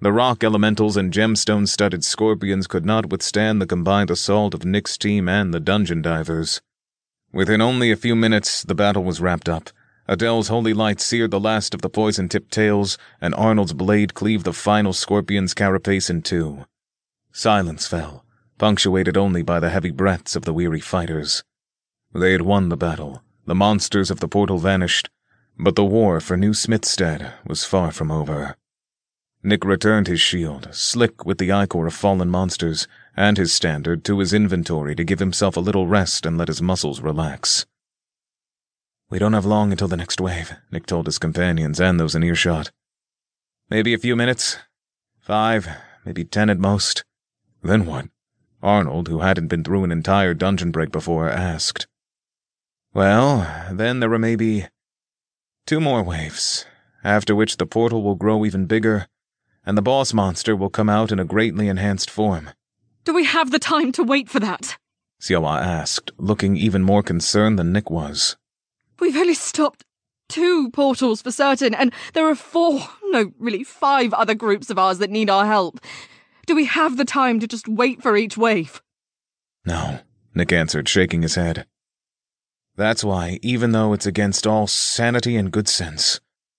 The rock elementals and gemstone-studded scorpions could not withstand the combined assault of Nick's team and the dungeon divers. Within only a few minutes, the battle was wrapped up. Adele's holy light seared the last of the poison-tipped tails, and Arnold's blade cleaved the final scorpion's carapace in two. Silence fell, punctuated only by the heavy breaths of the weary fighters. They had won the battle. The monsters of the portal vanished, but the war for New Smithstead was far from over. Nick returned his shield, slick with the ichor of fallen monsters, and his standard to his inventory to give himself a little rest and let his muscles relax. "We don't have long until the next wave," Nick told his companions and those in earshot. "Maybe a few minutes. Five, maybe ten at most." "Then what?" Arnold, who hadn't been through an entire dungeon break before, asked. "Well, then there are maybe two more waves, after which the portal will grow even bigger, and the boss monster will come out in a greatly enhanced form." Do we have the time to wait for that? Siawa asked, looking even more concerned than Nick was. We've only stopped two portals for certain, and there are four, no, really five other groups of ours that need our help. Do we have the time to just wait for each wave? No, Nick answered, shaking his head. That's why, even though it's against all sanity and good sense,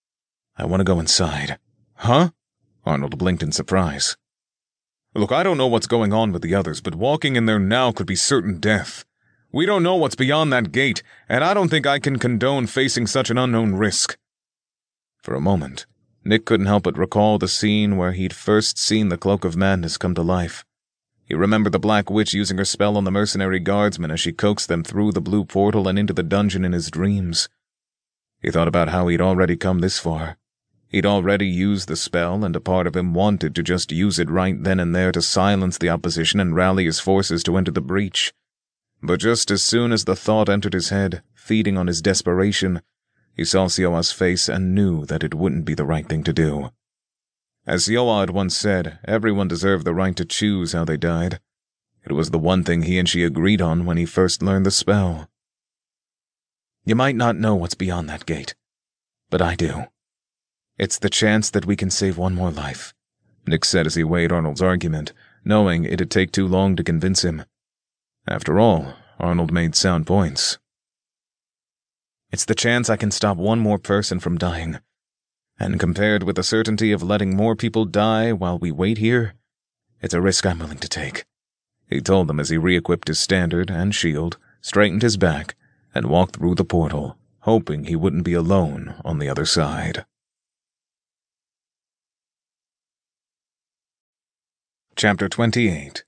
I want to go inside. Huh? Arnold blinked in surprise. Look, I don't know what's going on with the others, but walking in there now could be certain death. We don't know what's beyond that gate, and I don't think I can condone facing such an unknown risk. For a moment, Nick couldn't help but recall the scene where he'd first seen the Cloak of Madness come to life. He remembered the Black Witch using her spell on the mercenary guardsmen as she coaxed them through the blue portal and into the dungeon in his dreams. He thought about how he'd already come this far. He'd already used the spell, and a part of him wanted to just use it right then and there to silence the opposition and rally his forces to enter the breach. But just as soon as the thought entered his head, feeding on his desperation, he saw Siawa's face and knew that it wouldn't be the right thing to do. As Siawa had once said, everyone deserved the right to choose how they died. It was the one thing he and she agreed on when he first learned the spell. You might not know what's beyond that gate, but I do. It's the chance that we can save one more life, Nick said as he weighed Arnold's argument, knowing it'd take too long to convince him. After all, Arnold made sound points. It's the chance I can stop one more person from dying, and compared with the certainty of letting more people die while we wait here, it's a risk I'm willing to take, he told them as he re-equipped his standard and shield, straightened his back, and walked through the portal, hoping he wouldn't be alone on the other side. Chapter twenty-eight.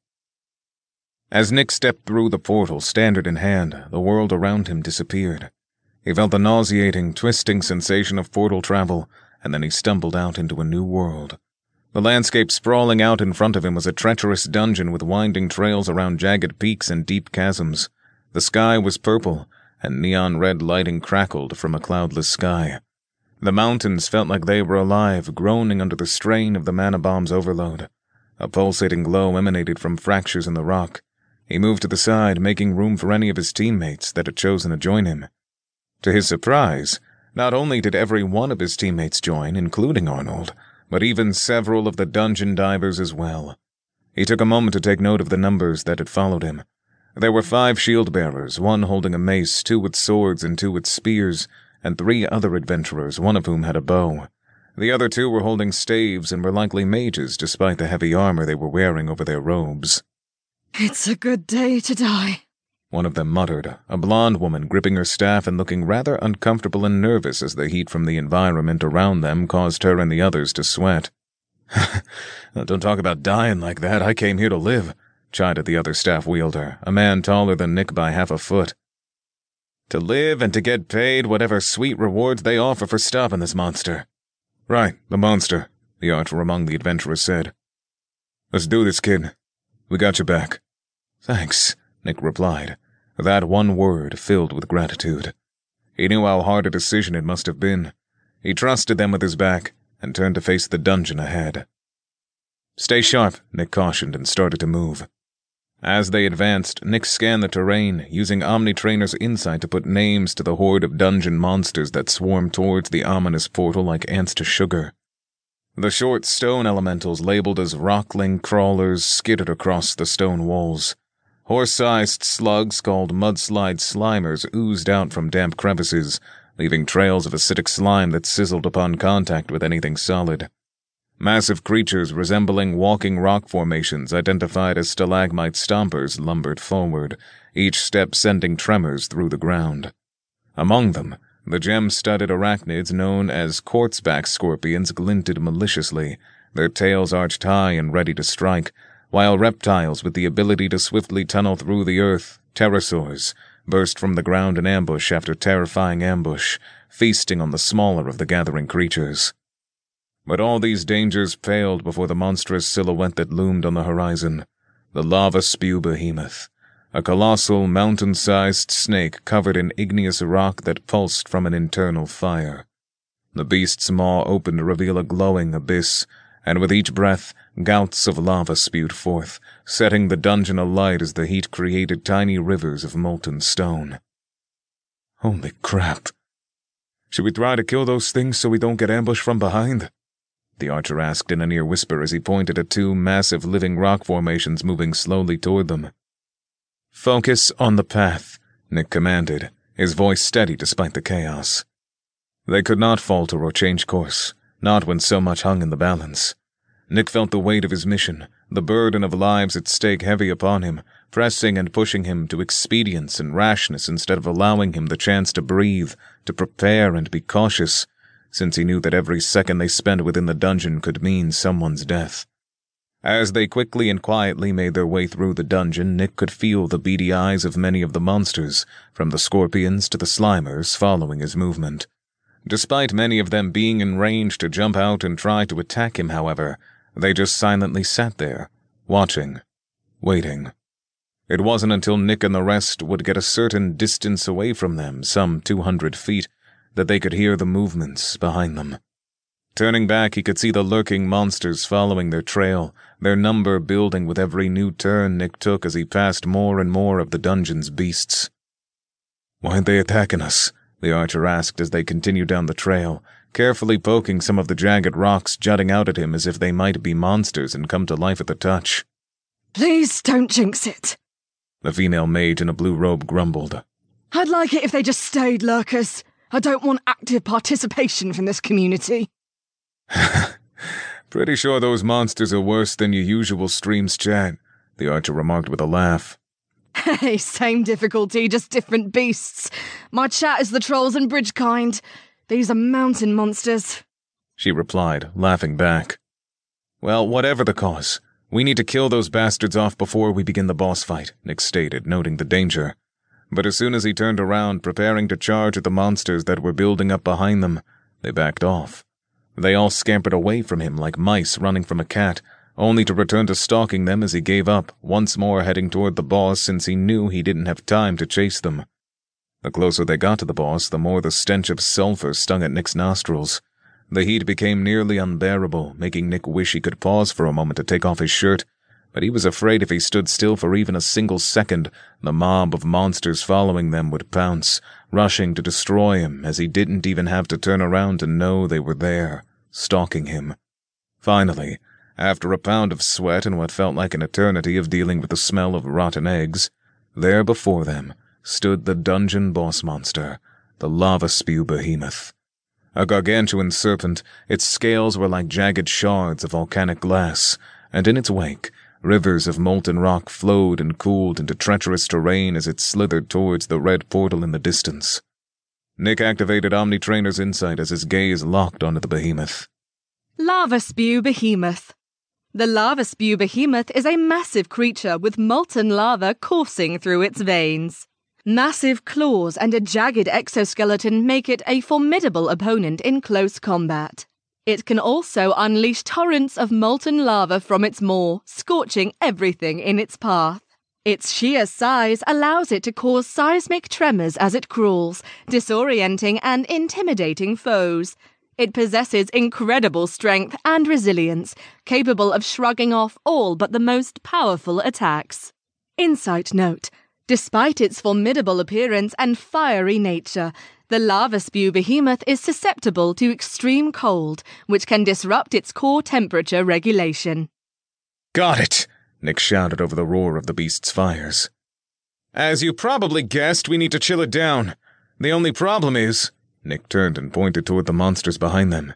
As Nick stepped through the portal, standard in hand, the world around him disappeared. He felt the nauseating, twisting sensation of portal travel, and then he stumbled out into a new world. The landscape sprawling out in front of him was a treacherous dungeon with winding trails around jagged peaks and deep chasms. The sky was purple, and neon red lighting crackled from a cloudless sky. The mountains felt like they were alive, groaning under the strain of the mana bomb's overload. A pulsating glow emanated from fractures in the rock. He moved to the side, making room for any of his teammates that had chosen to join him. To his surprise, not only did every one of his teammates join, including Arnold, but even several of the dungeon divers as well. He took a moment to take note of the numbers that had followed him. There were five shield-bearers, one holding a mace, two with swords and two with spears, and three other adventurers, one of whom had a bow. The other two were holding staves and were likely mages despite the heavy armor they were wearing over their robes. It's a good day to die, one of them muttered, a blonde woman gripping her staff and looking rather uncomfortable and nervous as the heat from the environment around them caused her and the others to sweat. Don't talk about dying like that, I came here to live, chided the other staff wielder, a man taller than Nick by half a foot. To live and to get paid whatever sweet rewards they offer for stopping this monster. Right, the monster, the archer among the adventurers said. Let's do this, kid. We got your back. Thanks, Nick replied, that one word filled with gratitude. He knew how hard a decision it must have been. He trusted them with his back and turned to face the dungeon ahead. Stay sharp, Nick cautioned and started to move. As they advanced, Nick scanned the terrain, using Omnitrainer's insight to put names to the horde of dungeon monsters that swarmed towards the ominous portal like ants to sugar. The short stone elementals labeled as rockling crawlers skittered across the stone walls. Horse-sized slugs called mudslide slimers oozed out from damp crevices, leaving trails of acidic slime that sizzled upon contact with anything solid. Massive creatures resembling walking rock formations identified as stalagmite stompers lumbered forward, each step sending tremors through the ground. Among them, the gem-studded arachnids known as quartzback scorpions glinted maliciously, their tails arched high and ready to strike, while reptiles with the ability to swiftly tunnel through the earth, pterosaurs, burst from the ground in ambush after terrifying ambush, feasting on the smaller of the gathering creatures. But all these dangers paled before the monstrous silhouette that loomed on the horizon, the lava spew behemoth, a colossal mountain-sized snake covered in igneous rock that pulsed from an internal fire. The beast's maw opened to reveal a glowing abyss, and with each breath, gouts of lava spewed forth, setting the dungeon alight as the heat created tiny rivers of molten stone. Holy crap. Should we try to kill those things so we don't get ambushed from behind? The archer asked in a near whisper as he pointed at two massive living rock formations moving slowly toward them. Focus on the path, Nick commanded, his voice steady despite the chaos. They could not falter or change course, not when so much hung in the balance. Nick felt the weight of his mission, the burden of lives at stake heavy upon him, pressing and pushing him to expedience and rashness instead of allowing him the chance to breathe, to prepare and be cautious, since he knew that every second they spent within the dungeon could mean someone's death. As they quickly and quietly made their way through the dungeon, Nick could feel the beady eyes of many of the monsters, from the scorpions to the slimers, following his movement. Despite many of them being in range to jump out and try to attack him, however, they just silently sat there, watching, waiting. It wasn't until Nick and the rest would get a certain distance away from them, some two hundred feet, that they could hear the movements behind them. Turning back, he could see the lurking monsters following their trail, their number building with every new turn Nick took as he passed more and more of the dungeon's beasts. "Why aren't they attacking us?" the archer asked as they continued down the trail, carefully poking some of the jagged rocks jutting out at him as if they might be monsters and come to life at the touch. "Please don't jinx it," the female mage in a blue robe grumbled. "I'd like it if they just stayed lurkers. I don't want active participation from this community." "Pretty sure those monsters are worse than your usual streams chat," the archer remarked with a laugh. "Hey, same difficulty, just different beasts. My chat is the trolls and bridge kind. These are mountain monsters," she replied, laughing back. "Well, whatever the cause, we need to kill those bastards off before we begin the boss fight," Nick stated, noting the danger. But as soon as he turned around, preparing to charge at the monsters that were building up behind them, they backed off. They all scampered away from him like mice running from a cat, only to return to stalking them as he gave up, once more heading toward the boss since he knew he didn't have time to chase them. The closer they got to the boss, the more the stench of sulfur stung at Nick's nostrils. The heat became nearly unbearable, making Nick wish he could pause for a moment to take off his shirt, but he was afraid if he stood still for even a single second, the mob of monsters following them would pounce, rushing to destroy him as he didn't even have to turn around to know they were there, stalking him. Finally, after a pound of sweat and what felt like an eternity of dealing with the smell of rotten eggs, there before them stood the dungeon boss monster, the lava spew behemoth. A gargantuan serpent, its scales were like jagged shards of volcanic glass, and in its wake, rivers of molten rock flowed and cooled into treacherous terrain as it slithered towards the red portal in the distance. Nick activated Omnitrainer's insight as his gaze locked onto the behemoth. Lava spew behemoth. The lava spew behemoth is a massive creature with molten lava coursing through its veins. Massive claws and a jagged exoskeleton make it a formidable opponent in close combat. It can also unleash torrents of molten lava from its maw, scorching everything in its path. Its sheer size allows it to cause seismic tremors as it crawls, disorienting and intimidating foes. It possesses incredible strength and resilience, capable of shrugging off all but the most powerful attacks. Insight note: Despite its formidable appearance and fiery nature, the lava spew behemoth is susceptible to extreme cold, which can disrupt its core temperature regulation. Got it, Nick shouted over the roar of the beast's fires. As you probably guessed, we need to chill it down. The only problem is, Nick turned and pointed toward the monsters behind them.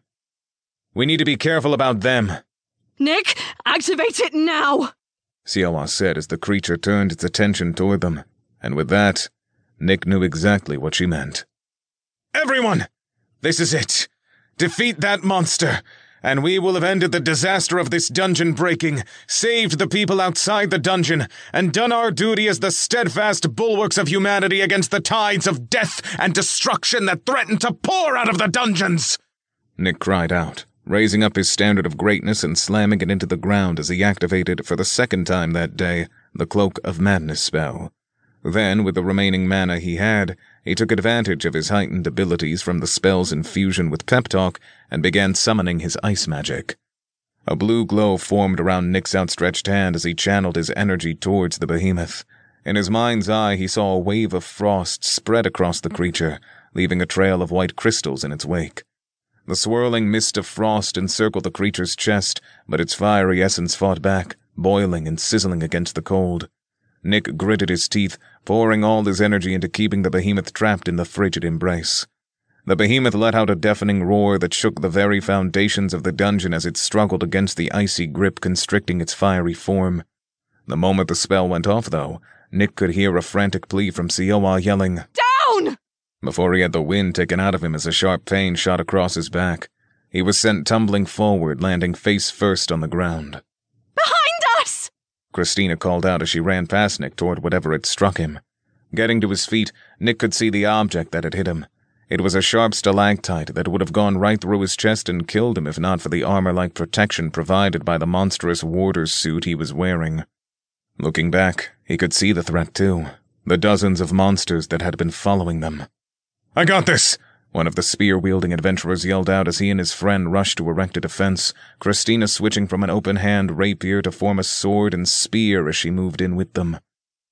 We need to be careful about them. Nick, activate it now! Siawa said as the creature turned its attention toward them, and with that, Nick knew exactly what she meant. Everyone! This is it! Defeat that monster, and we will have ended the disaster of this dungeon breaking, saved the people outside the dungeon, and done our duty as the steadfast bulwarks of humanity against the tides of death and destruction that threaten to pour out of the dungeons! Nick cried out, raising up his standard of greatness and slamming it into the ground as he activated, for the second time that day, the Cloak of Madness spell. Then, with the remaining mana he had, he took advantage of his heightened abilities from the spell's infusion with Pep Talk and began summoning his ice magic. A blue glow formed around Nick's outstretched hand as he channeled his energy towards the behemoth. In his mind's eye, he saw a wave of frost spread across the creature, leaving a trail of white crystals in its wake. The swirling mist of frost encircled the creature's chest, but its fiery essence fought back, boiling and sizzling against the cold. Nick gritted his teeth, pouring all his energy into keeping the behemoth trapped in the frigid embrace. The behemoth let out a deafening roar that shook the very foundations of the dungeon as it struggled against the icy grip constricting its fiery form. The moment the spell went off, though, Nick could hear a frantic plea from Siawa yelling, Down! Before he had the wind taken out of him as a sharp pain shot across his back. He was sent tumbling forward, landing face first on the ground. Behind us! Christina called out as she ran past Nick toward whatever had struck him. Getting to his feet, Nick could see the object that had hit him. It was a sharp stalactite that would have gone right through his chest and killed him if not for the armor-like protection provided by the monstrous warder's suit he was wearing. Looking back, he could see the threat too, the dozens of monsters that had been following them. I got this! One of the spear-wielding adventurers yelled out as he and his friend rushed to erect a defense, Christina switching from an open-hand rapier to form a sword and spear as she moved in with them.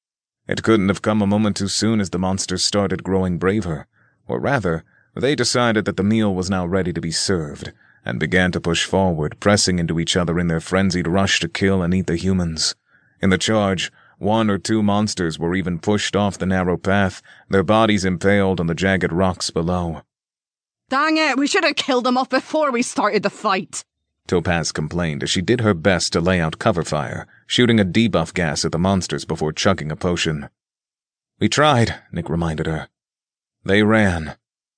It couldn't have come a moment too soon as the monsters started growing braver, or rather, they decided that the meal was now ready to be served, and began to push forward, pressing into each other in their frenzied rush to kill and eat the humans. In the charge, one or two monsters were even pushed off the narrow path, their bodies impaled on the jagged rocks below. Dang it, we should have killed them off before we started the fight, Topaz complained as she did her best to lay out cover fire, shooting a debuff gas at the monsters before chugging a potion. We tried, Nick reminded her. They ran.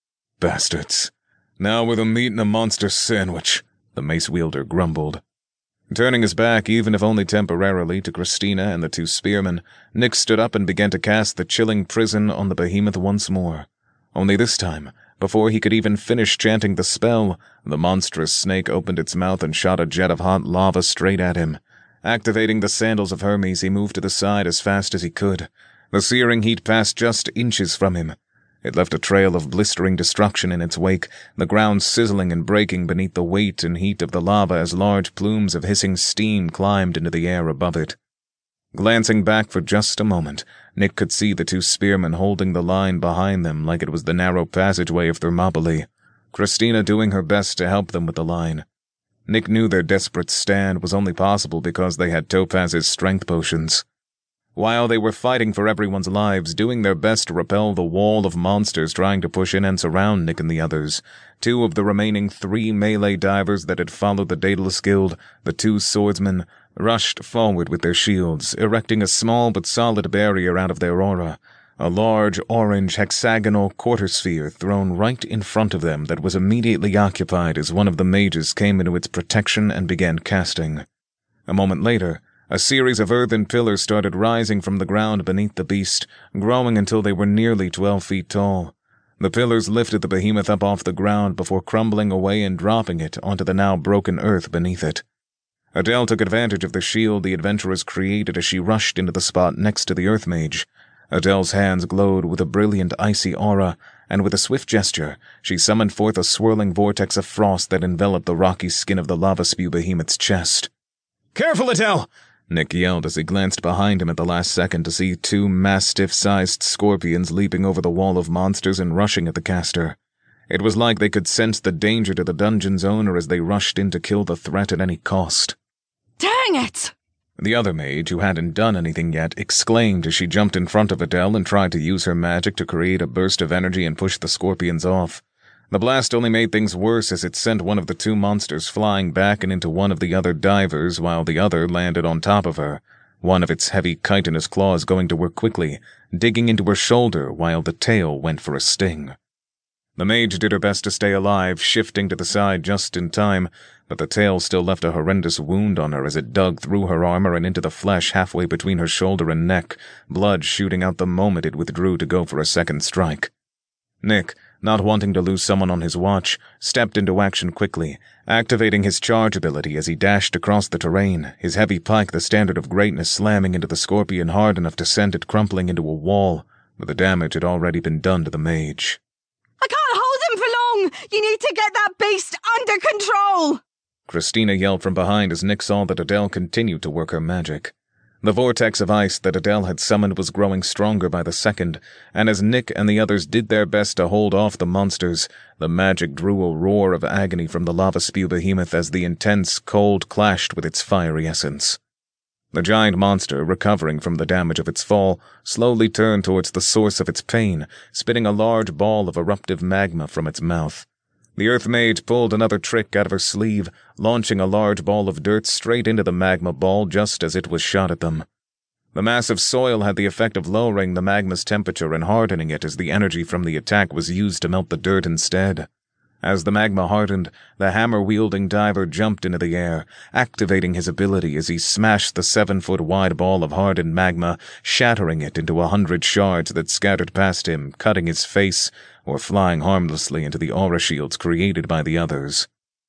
Bastards. Now we're the meat in a monster sandwich, the mace-wielder grumbled. Turning his back, even if only temporarily, to Christina and the two spearmen, Nick stood up and began to cast the chilling prison on the behemoth once more. Only this time, before he could even finish chanting the spell, the monstrous snake opened its mouth and shot a jet of hot lava straight at him. Activating the sandals of Hermes, he moved to the side as fast as he could. The searing heat passed just inches from him. It left a trail of blistering destruction in its wake, the ground sizzling and breaking beneath the weight and heat of the lava as large plumes of hissing steam climbed into the air above it. Glancing back for just a moment, Nick could see the two spearmen holding the line behind them like it was the narrow passageway of Thermopylae, Christina doing her best to help them with the line. Nick knew their desperate stand was only possible because they had Topaz's strength potions. While they were fighting for everyone's lives, doing their best to repel the wall of monsters trying to push in and surround Nick and the others, two of the remaining three melee divers that had followed the Daedalus Guild, the two swordsmen, rushed forward with their shields, erecting a small but solid barrier out of their aura, a large orange hexagonal quarter sphere thrown right in front of them that was immediately occupied as one of the mages came into its protection and began casting. A moment later, a series of earthen pillars started rising from the ground beneath the beast, growing until they were nearly twelve feet tall. The pillars lifted the behemoth up off the ground before crumbling away and dropping it onto the now broken earth beneath it. Adele took advantage of the shield the adventurers created as she rushed into the spot next to the Earth Mage. Adele's hands glowed with a brilliant icy aura, and with a swift gesture, she summoned forth a swirling vortex of frost that enveloped the rocky skin of the lava spew behemoth's chest. "Careful, Adele!" Nick yelled as he glanced behind him at the last second to see two mastiff-sized scorpions leaping over the wall of monsters and rushing at the caster. It was like they could sense the danger to the dungeon's owner as they rushed in to kill the threat at any cost. Dang it! The other mage, who hadn't done anything yet, exclaimed as she jumped in front of Adele and tried to use her magic to create a burst of energy and push the scorpions off. The blast only made things worse as it sent one of the two monsters flying back and into one of the other divers while the other landed on top of her, one of its heavy chitinous claws going to work quickly, digging into her shoulder while the tail went for a sting. The mage did her best to stay alive, shifting to the side just in time, but the tail still left a horrendous wound on her as it dug through her armor and into the flesh halfway between her shoulder and neck, blood shooting out the moment it withdrew to go for a second strike. Nick, not wanting to lose someone on his watch, stepped into action quickly, activating his charge ability as he dashed across the terrain, his heavy pike the standard of greatness slamming into the scorpion hard enough to send it crumpling into a wall, but the damage had already been done to the mage. I can't hold him for long! You need to get that beast under control! Christina yelled from behind as Nick saw that Adele continued to work her magic. The vortex of ice that Adele had summoned was growing stronger by the second, and as Nick and the others did their best to hold off the monsters, the magic drew a roar of agony from the lava spew behemoth as the intense cold clashed with its fiery essence. The giant monster, recovering from the damage of its fall, slowly turned towards the source of its pain, spitting a large ball of eruptive magma from its mouth. The Earth Mage pulled another trick out of her sleeve, launching a large ball of dirt straight into the magma ball just as it was shot at them. The mass of soil had the effect of lowering the magma's temperature and hardening it as the energy from the attack was used to melt the dirt instead. As the magma hardened, the hammer-wielding diver jumped into the air, activating his ability as he smashed the seven-foot-wide ball of hardened magma, shattering it into a hundred shards that scattered past him, cutting his face, or flying harmlessly into the aura shields created by the others.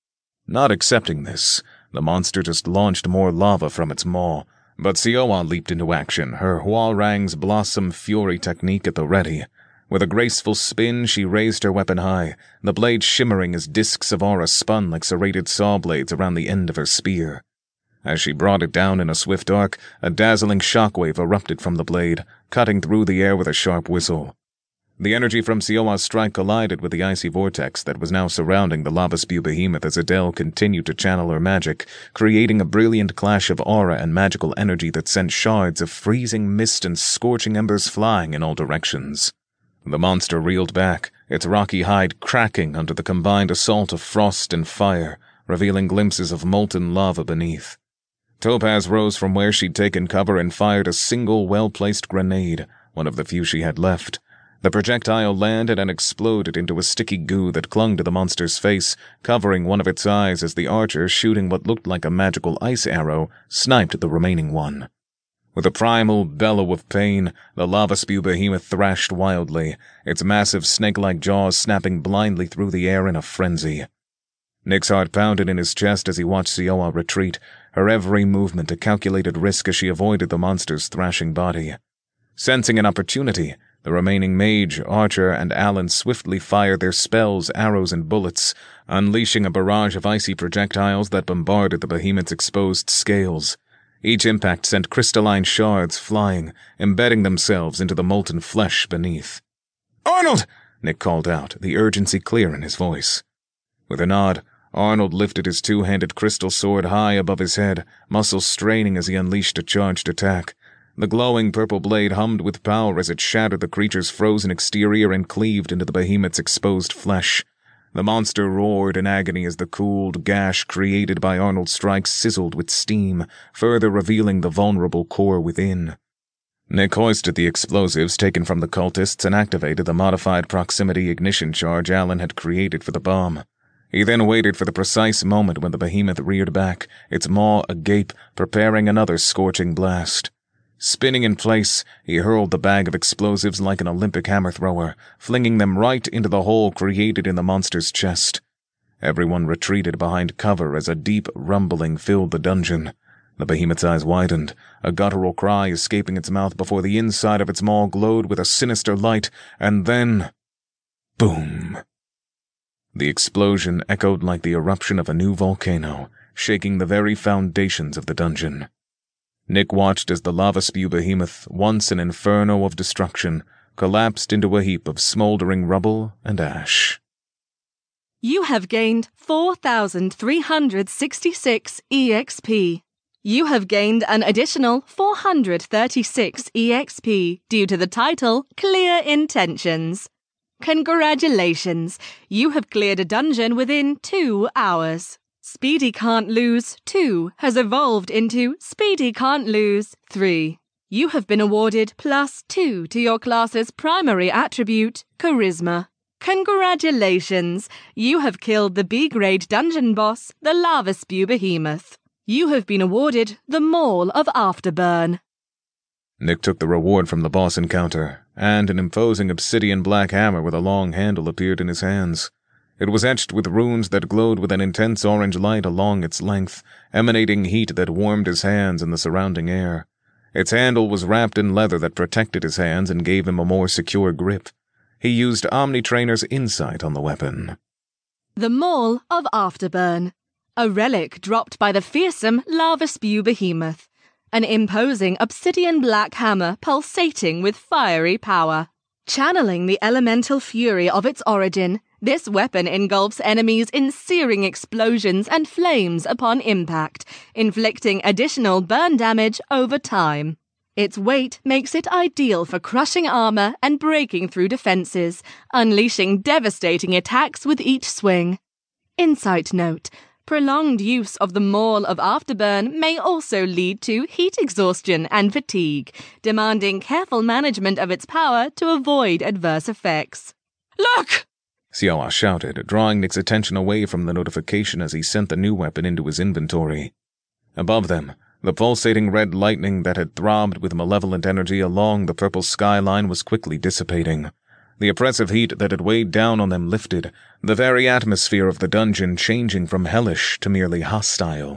Not accepting this, the monster just launched more lava from its maw, but Sioa leaped into action, her Huarang's Blossom Fury technique at the ready. With a graceful spin, she raised her weapon high, the blade shimmering as discs of aura spun like serrated saw blades around the end of her spear. As she brought it down in a swift arc, a dazzling shockwave erupted from the blade, cutting through the air with a sharp whistle. The energy from Sioa's strike collided with the icy vortex that was now surrounding the lava spew behemoth as Adele continued to channel her magic, creating a brilliant clash of aura and magical energy that sent shards of freezing mist and scorching embers flying in all directions. The monster reeled back, its rocky hide cracking under the combined assault of frost and fire, revealing glimpses of molten lava beneath. Topaz rose from where she'd taken cover and fired a single well-placed grenade, one of the few she had left. The projectile landed and exploded into a sticky goo that clung to the monster's face, covering one of its eyes as the archer, shooting what looked like a magical ice arrow, sniped the remaining one. With a primal bellow of pain, the lava spew behemoth thrashed wildly, its massive snake-like jaws snapping blindly through the air in a frenzy. Nick's heart pounded in his chest as he watched Sioa retreat, her every movement a calculated risk as she avoided the monster's thrashing body. Sensing an opportunity, the remaining mage, archer, and Alan swiftly fired their spells, arrows, and bullets, unleashing a barrage of icy projectiles that bombarded the behemoth's exposed scales. Each impact sent crystalline shards flying, embedding themselves into the molten flesh beneath. "Arnold!" Nick called out, the urgency clear in his voice. With a nod, Arnold lifted his two-handed crystal sword high above his head, muscles straining as he unleashed a charged attack. The glowing purple blade hummed with power as it shattered the creature's frozen exterior and cleaved into the behemoth's exposed flesh. The monster roared in agony as the cooled gash created by Arnold's strike sizzled with steam, further revealing the vulnerable core within. Nick hoisted the explosives taken from the cultists and activated the modified proximity ignition charge Alan had created for the bomb. He then waited for the precise moment when the behemoth reared back, its maw agape, preparing another scorching blast. Spinning in place, he hurled the bag of explosives like an Olympic hammer thrower, flinging them right into the hole created in the monster's chest. Everyone retreated behind cover as a deep rumbling filled the dungeon. The behemoth's eyes widened, a guttural cry escaping its mouth before the inside of its maw glowed with a sinister light, and then... boom! The explosion echoed like the eruption of a new volcano, shaking the very foundations of the dungeon. Nick watched as the lava spew behemoth, once an inferno of destruction, collapsed into a heap of smoldering rubble and ash. You have gained four thousand three hundred sixty-six E X P. You have gained an additional four hundred thirty-six E X P due to the title Clear Intentions. Congratulations, you have cleared a dungeon within two hours. Speedy Can't Lose two has evolved into Speedy Can't Lose three. You have been awarded plus two to your class's primary attribute, Charisma. Congratulations, you have killed the B-grade dungeon boss, the Lava Spew Behemoth. You have been awarded the Maul of Afterburn. Nick took the reward from the boss encounter, and an imposing obsidian black hammer with a long handle appeared in his hands. It was etched with runes that glowed with an intense orange light along its length, emanating heat that warmed his hands and the surrounding air. Its handle was wrapped in leather that protected his hands and gave him a more secure grip. He used Omnitrainer's insight on the weapon. The Maul of Afterburn, a relic dropped by the fearsome Lava Spew Behemoth, an imposing obsidian black hammer pulsating with fiery power. Channeling the elemental fury of its origin, this weapon engulfs enemies in searing explosions and flames upon impact, inflicting additional burn damage over time. Its weight makes it ideal for crushing armor and breaking through defenses, unleashing devastating attacks with each swing. Insight note: prolonged use of the Maul of Afterburn may also lead to heat exhaustion and fatigue, demanding careful management of its power to avoid adverse effects. Look! Siawa shouted, drawing Nick's attention away from the notification as he sent the new weapon into his inventory. Above them, the pulsating red lightning that had throbbed with malevolent energy along the purple skyline was quickly dissipating. The oppressive heat that had weighed down on them lifted, the very atmosphere of the dungeon changing from hellish to merely hostile.